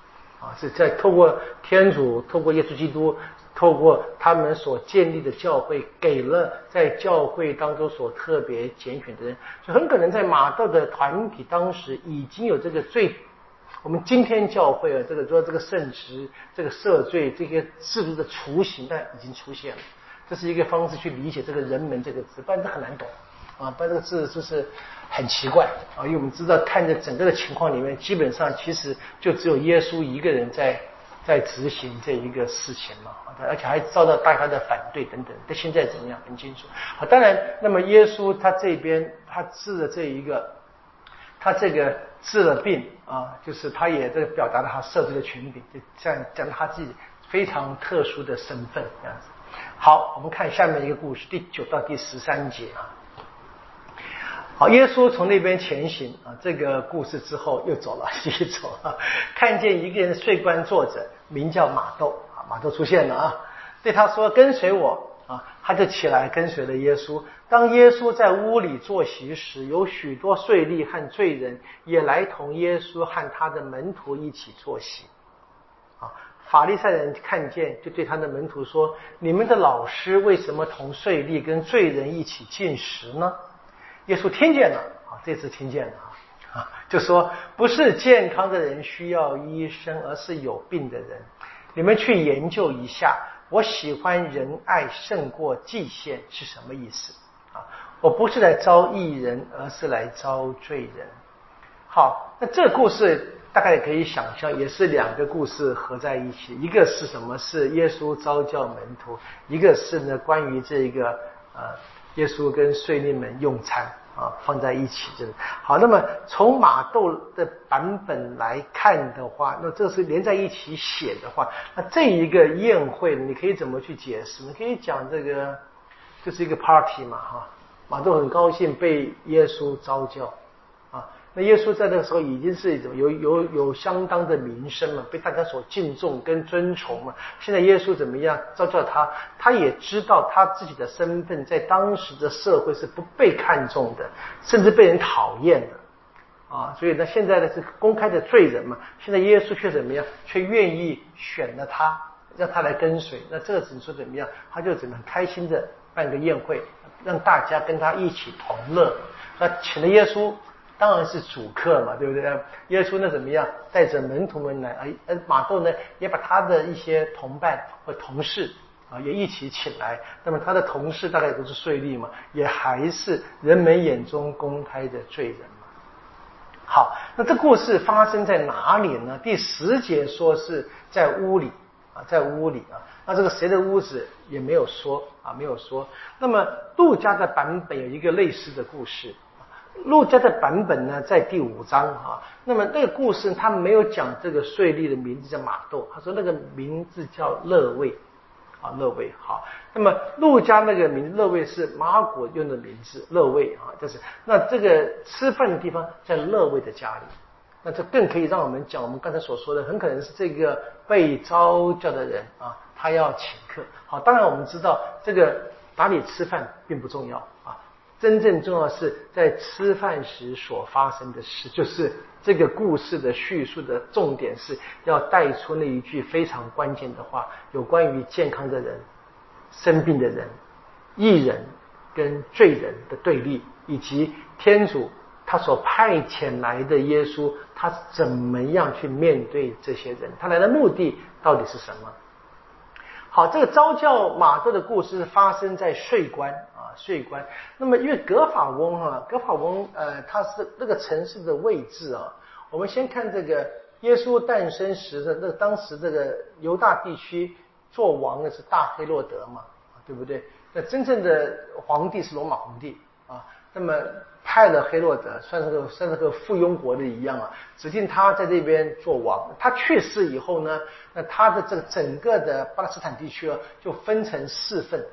是在透过天主，透过耶稣基督，透过他们所建立的教会，给了在教会当中所特别拣选的人，所以很可能在马道的团体当时已经有这个我们今天教会这个圣职、这个赦罪、这些制度的雏形，但已经出现了。这是一个方式去理解这个人门这个字，不然这很难懂不然这个字就是很奇怪因为我们知道看着整个的情况里面，基本上其实就只有耶稣一个人在执行这一个事情嘛，而且还遭到大家的反对等等。但现在怎么样很清楚。当然，那么耶稣他这边他治了他这个治了病就是他也这个表达了他赦罪的权柄，就这样讲他自己非常特殊的身份这样子。好，我们看下面一个故事，第9到第13节好，耶稣从那边前行这个故事之后又走了，继续走看见一个人税官坐着，名叫马窦马窦出现了对他说跟随我他就起来跟随了耶稣。当耶稣在屋里坐席时，有许多税吏和罪人也来同耶稣和他的门徒一起坐席法利赛人看见，就对他的门徒说：你们的老师为什么同税吏跟罪人一起进食呢？耶稣听见了这次听见了就说不是健康的人需要医生，而是有病的人。你们去研究一下，我喜欢仁爱胜过祭献是什么意思我不是来招义人，而是来招罪人。好，那这个故事大概也可以想象，也是2个故事合在一起。一个是什么？是耶稣召教门徒；一个是呢关于这个耶稣跟税吏们用餐放在一起的。好，那么从马窦的版本来看的话，那这是连在一起写的话，那这一个宴会你可以怎么去解释？你可以讲这个就是一个 party 嘛马窦很高兴被耶稣召教那耶稣在那个时候已经是有相当的名声嘛，被大家所敬重跟尊崇嘛。现在耶稣怎么样召教他，他也知道他自己的身份在当时的社会是不被看重的，甚至被人讨厌的所以呢现在呢是公开的罪人嘛，现在耶稣却怎么样，却愿意选了他，让他来跟随。那这个只说怎么样，他就怎么很开心的办个宴会，让大家跟他一起同乐。那请了耶稣当然是主客嘛，对不对？耶稣呢怎么样带着门徒们来，马窦呢也把他的一些同伴或同事也一起请来。那么他的同事大概都是税吏嘛，也还是人们眼中公开的罪人嘛。好，那这故事发生在哪里呢？第10节说是在屋里在屋里那这个谁的屋子也没有说没有说。那么路加的版本有一个类似的故事，路加的版本呢在第5章那么那个故事他没有讲这个税吏的名字叫马窦，他说那个名字叫勒位勒位。好，那么路加那个名字勒位是马可用的名字勒位就是那这个吃饭的地方在勒位的家里。那这更可以让我们讲我们刚才所说的，很可能是这个被召教的人他要请客。好，当然我们知道这个哪里吃饭并不重要真正重要是在吃饭时所发生的事，就是这个故事的叙述的重点是要带出那一句非常关键的话，有关于健康的人、生病的人、义人跟罪人的对立，以及天主他所派遣来的耶稣，他怎么样去面对这些人，他来的目的到底是什么。好，这个召教马窦的故事发生在税官税官。那么因为格法翁它是那个城市的位置我们先看这个耶稣诞生时的那当时这个犹大地区做王的是大黑落德嘛，对不对？那真正的皇帝是罗马皇帝那么派了黑落德，算是个附庸国的一样指定他在这边做王。他去世以后呢，那他的这个整个的巴勒斯坦地区就分成4份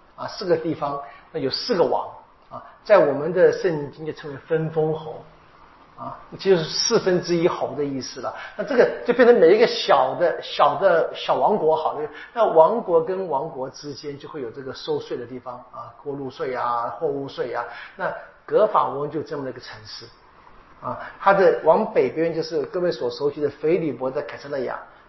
4个地方，那有4个王在我们的圣经就称为分封侯其实是1/4侯的意思了。那这个就变成每一个小王国好了，那王国跟王国之间就会有这个收税的地方过路税货物税那格法翁就这么的一个城市它的往北边就是各位所熟悉的腓利伯的凯撒勒亚，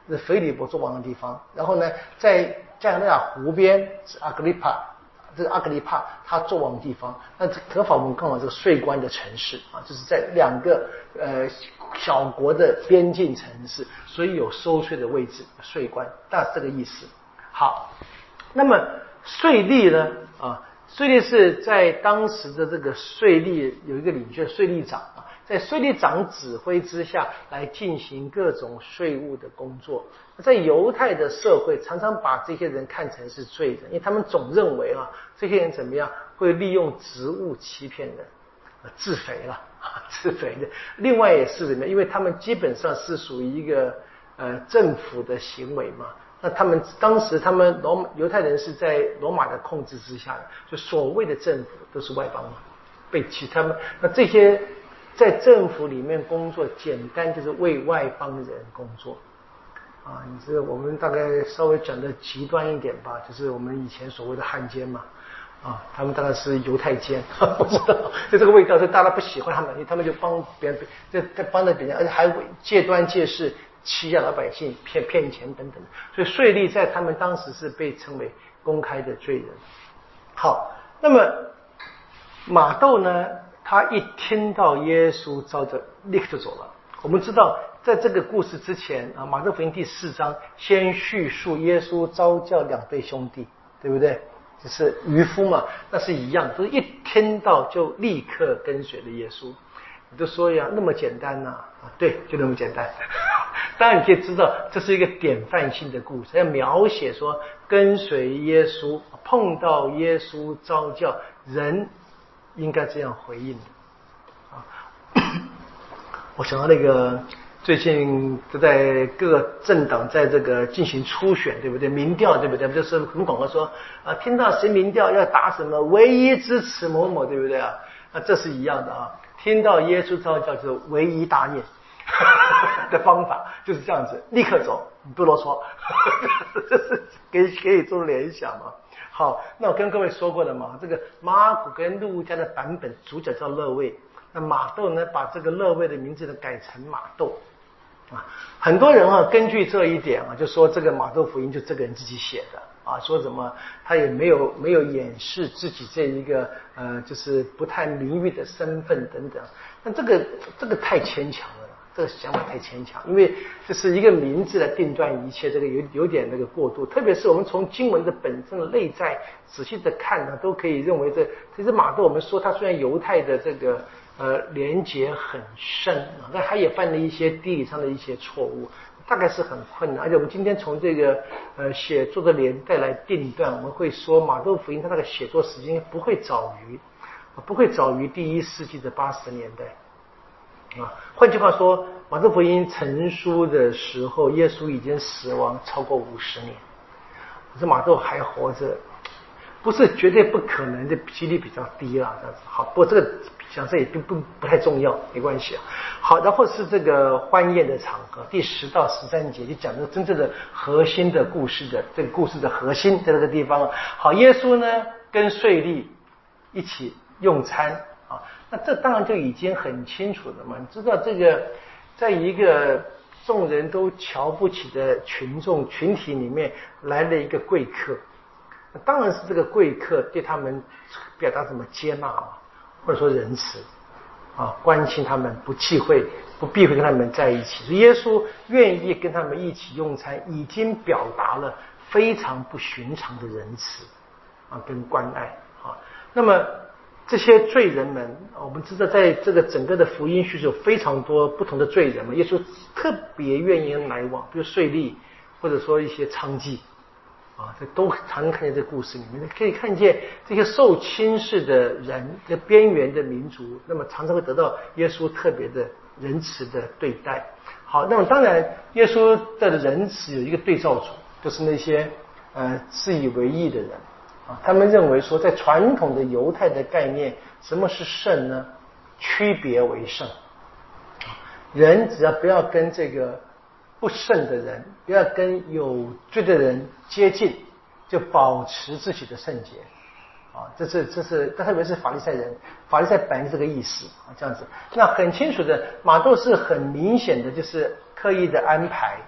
是腓利伯做王的地方。然后呢，在加利利亚湖边是阿格里帕，这个阿格里帕他做王的地方。那可法我们刚好这个税关的城市啊，就是在两个小国的边境城市，所以有收税的位置，税关，大是这个意思。好，那么税吏呢？税吏是在当时的这个税吏有一个领袖税吏长啊，在税吏长指挥之下来进行各种税务的工作。在犹太的社会，常常把这些人看成是罪人，因为他们总认为这些人怎么样会利用职务欺骗人，自肥了，自肥的。另外也是什么？因为他们基本上是属于一个政府的行为嘛。那他们当时犹太人是在罗马的控制之下的，就所谓的政府都是外邦嘛，被他们那这些在政府里面工作，简单就是为外邦人工作啊。你这个我们大概稍微讲的极端一点吧，就是我们以前所谓的汉奸嘛。他们当然是犹太奸，不知道，就这个味道，是大家不喜欢他们，因为他们就帮别人，在帮着别人，而且还借端借势欺压老百姓，骗钱等等。所以税吏在他们当时是被称为公开的罪人。好，那么马窦呢，他一听到耶稣召着，立刻就走了。我们知道，在这个故事之前马窦福音第4章先叙述耶稣召叫2对兄弟，对不对？就是渔夫嘛，那是一样，都是一听到就立刻跟随了耶稣。你就说呀，那么简单呐？对，就那么简单。当然你可以知道，这是一个典范性的故事，要描写说跟随耶稣，碰到耶稣召叫人应该这样回应的。我想到那个最近都在各个政党在这个进行初选，对不对？民调，对不对？就是很广告说听到谁民调要打什么，唯一支持某某，对不对啊？那这是一样的啊。听到耶稣召叫就是唯一答念的方法，就是这样子，立刻走，你不啰嗦，这是可以做联想嘛。好，那我跟各位说过了嘛，这个马可跟路加的版本主角叫勒位，那马窦呢把这个勒位的名字呢改成马窦很多人根据这一点就说这个马窦福音就这个人自己写的说什么他也没有掩饰自己这一个就是不太名誉的身份等等。那这个太牵强了，这个想法太牵强，因为这是一个名字来定断一切，这个有点那个过度。特别是我们从经文的本身的内在仔细的看呢，都可以认为其实马窦我们说他虽然犹太的这个连结很深但他也犯了一些地理上的一些错误，大概是很困难。而且我们今天从这个写作的年代来定断，我们会说马窦福音他那个写作时间不会早于第1世纪的80年代换句话说，马窦福音成书的时候，耶稣已经死亡超过50年，可是马窦还活着，不是绝对不可能的几率比较低啦，这样子。好，不过这个讲这也不太重要，没关系好，然后是这个欢宴的场合，第10到13节就讲这个真正的核心的故事的这个故事的核心在这个地方好，耶稣呢跟税吏一起用餐那这当然就已经很清楚了嘛。你知道这个在一个众人都瞧不起的群体里面来了一个贵客，当然是这个贵客对他们表达什么接纳或者说仁慈关心他们，不避讳跟他们在一起。所以耶稣愿意跟他们一起用餐，已经表达了非常不寻常的仁慈跟关爱那么这些罪人们我们知道在这个整个的福音叙述有非常多不同的罪人嘛，耶稣特别愿意来往，比如税吏或者说一些娼妓这都常常看见这故事里面可以看见这些受轻视的人的边缘的民族，那么常常会得到耶稣特别的仁慈的对待。好，那么当然耶稣的仁慈有一个对照组，就是那些自以为义的人他们认为说在传统的犹太的概念，什么是圣呢？区别为圣人只要不要跟这个不圣的人，不要跟有罪的人接近，就保持自己的圣洁这是特别是法利赛人，法利赛本来是这个意思这样子。那很清楚的，马窦是很明显的就是刻意的安排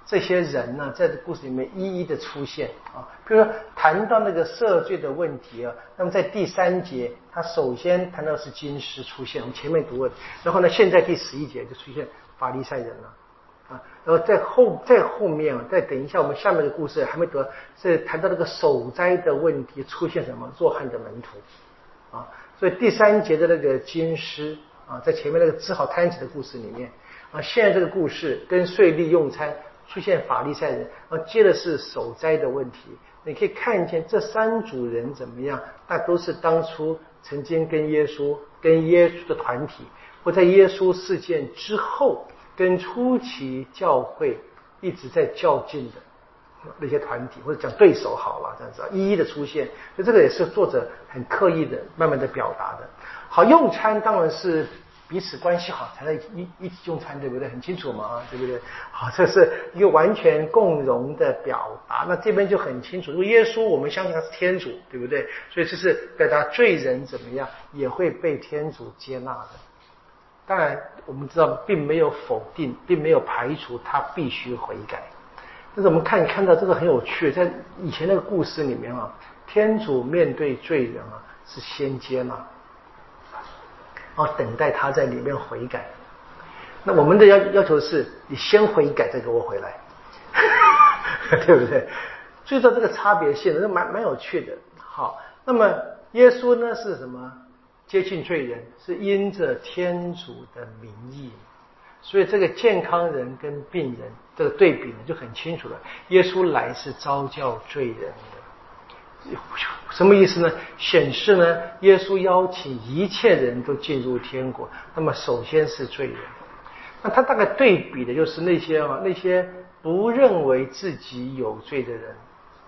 这些人呢，在这故事里面一一的出现啊。比如说谈到那个赦罪的问题啊，那么在第3节，他首先谈到是经师出现，我们前面读了，然后呢，现在第11节就出现法利赛人了。然后在后面再等一下，我们下面的故事还没得，是谈到那个守斋的问题出现什么？若翰的门徒啊，所以第3节的那个经师啊，在前面那个治好摊子的故事里面啊，现在这个故事跟税吏用餐出现法利赛人，然后接的是守斋的问题。你可以看见这3组人怎么样，那都是当初曾经跟耶稣的团体，或在耶稣事件之后。跟初期教会一直在较劲的那些团体，或者讲对手好了，这样子一一的出现，所以这个也是作者很刻意的慢慢的表达的。好，用餐当然是彼此关系好才能一起用餐，对不对？很清楚嘛，对不对？好，这是一个完全共融的表达。那这边就很清楚，如果耶稣我们相信他是天主，对不对？所以这是表达罪人怎么样也会被天主接纳的。当然我们知道并没有否定，并没有排除他必须悔改，但是我们看到这个很有趣，在以前那个故事里面啊，天主面对罪人啊是先接纳，然后等待他在里面悔改。那我们的要求是你先悔改再给我回来对不对？注意到这个差别性，那蛮有趣的。好，那么耶稣呢是什么？接近罪人是因着天主的名义，所以这个健康人跟病人这个对比呢就很清楚了。耶稣来是召叫罪人的，什么意思呢？显示呢，耶稣邀请一切人都进入天国，那么首先是罪人。那他大概对比的就是那些不认为自己有罪的人，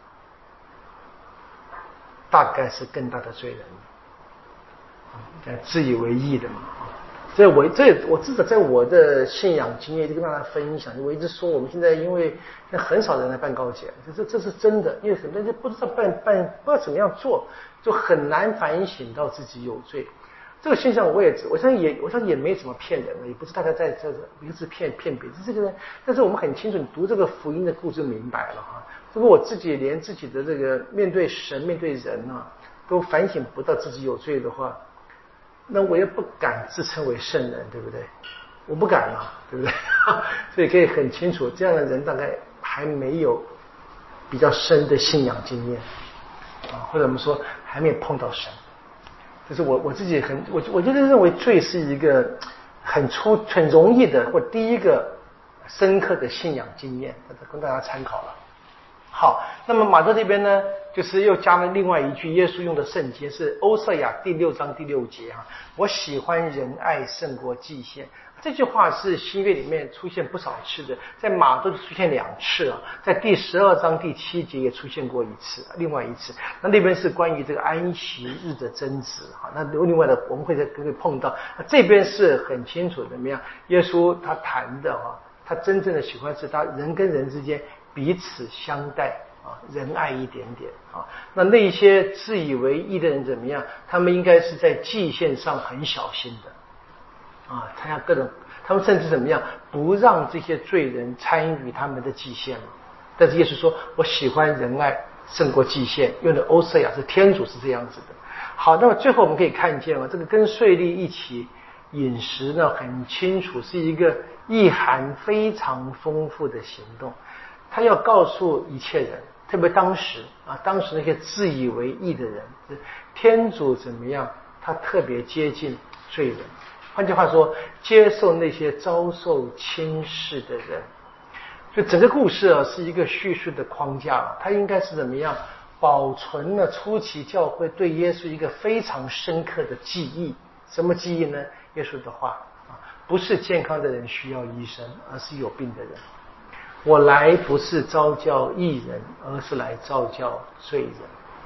大概是更大的罪人。自以为义的嘛，这我至少在我的信仰经验就跟大家分享。我一直说，我们现在因为很少人来办告解，这是真的，因为很多人不知道不知道怎么样做，就很难反省到自己有罪。这个现象我相信也没怎么骗人的，也不是大家在这一个是骗别人这个人。但是我们很清楚，你读这个福音的故事明白了哈。如果我自己连自己的这个面对神面对人啊都反省不到自己有罪的话，那我也不敢自称为圣人，对不对？我不敢嘛，对不对？所以可以很清楚，这样的人大概还没有比较深的信仰经验啊，或者我们说还没有碰到神。这是我自己我觉得认为罪是一个很容易的或第一个深刻的信仰经验，供大家参考了。好，那么马太这边呢，就是又加了另外一句耶稣用的圣经，是欧瑟亚第6章第6节啊，我喜欢仁爱胜过祭献。这句话是新约里面出现不少次的，在马太出现2次啊，在第12章第7节也出现过1次，另外1次。那边是关于这个安息日的争执啊，那另外的我们会在碰到。这边是很清楚怎么样，耶稣他谈的啊，他真正的喜欢是他人跟人之间彼此相待啊，仁爱一点点啊。那些自以为义的人怎么样？他们应该是在祭献上很小心的啊，参加各种，他们甚至怎么样，不让这些罪人参与他们的祭献嘛。但是耶稣说，我喜欢仁爱胜过祭献，用的欧瑟亚是天主是这样子的。好，那么最后我们可以看见这个跟税吏一起饮食呢，很清楚是一个意涵非常丰富的行动。他要告诉一切人，特别当时那些自以为义的人，天主怎么样？他特别接近罪人。换句话说，接受那些遭受轻视的人。所以整个故事是一个叙述的框架，它应该是怎么样保存了初期教会对耶稣一个非常深刻的记忆。什么记忆呢？耶稣的话不是健康的人需要医生，而是有病的人。我来不是召叫义人，而是来召叫罪人。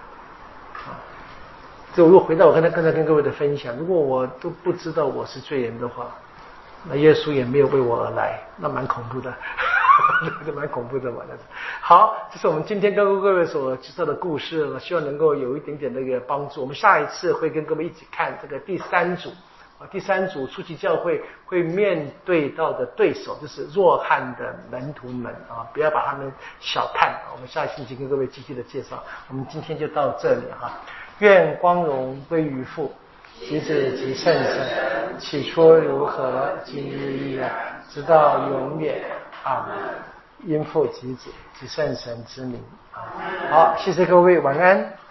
这如果回到我刚才跟各位的分享，如果我都不知道我是罪人的话，那耶稣也没有为我而来，那蛮恐怖的，蛮恐怖的嘛。好，这是我们今天跟各位所介绍的故事，希望能够有一点点那个帮助。我们下一次会跟各位一起看这个第3组第三组初期教会会面对到的对手就是弱汉的门徒们啊，不要把他们小看。我们下星期跟各位继续的介绍，我们今天就到这里哈。愿光荣归于父、及子、及圣神，起初如何，今日亦然，直到永远。阿们。因父及子及圣神之名。好，谢谢各位，晚安。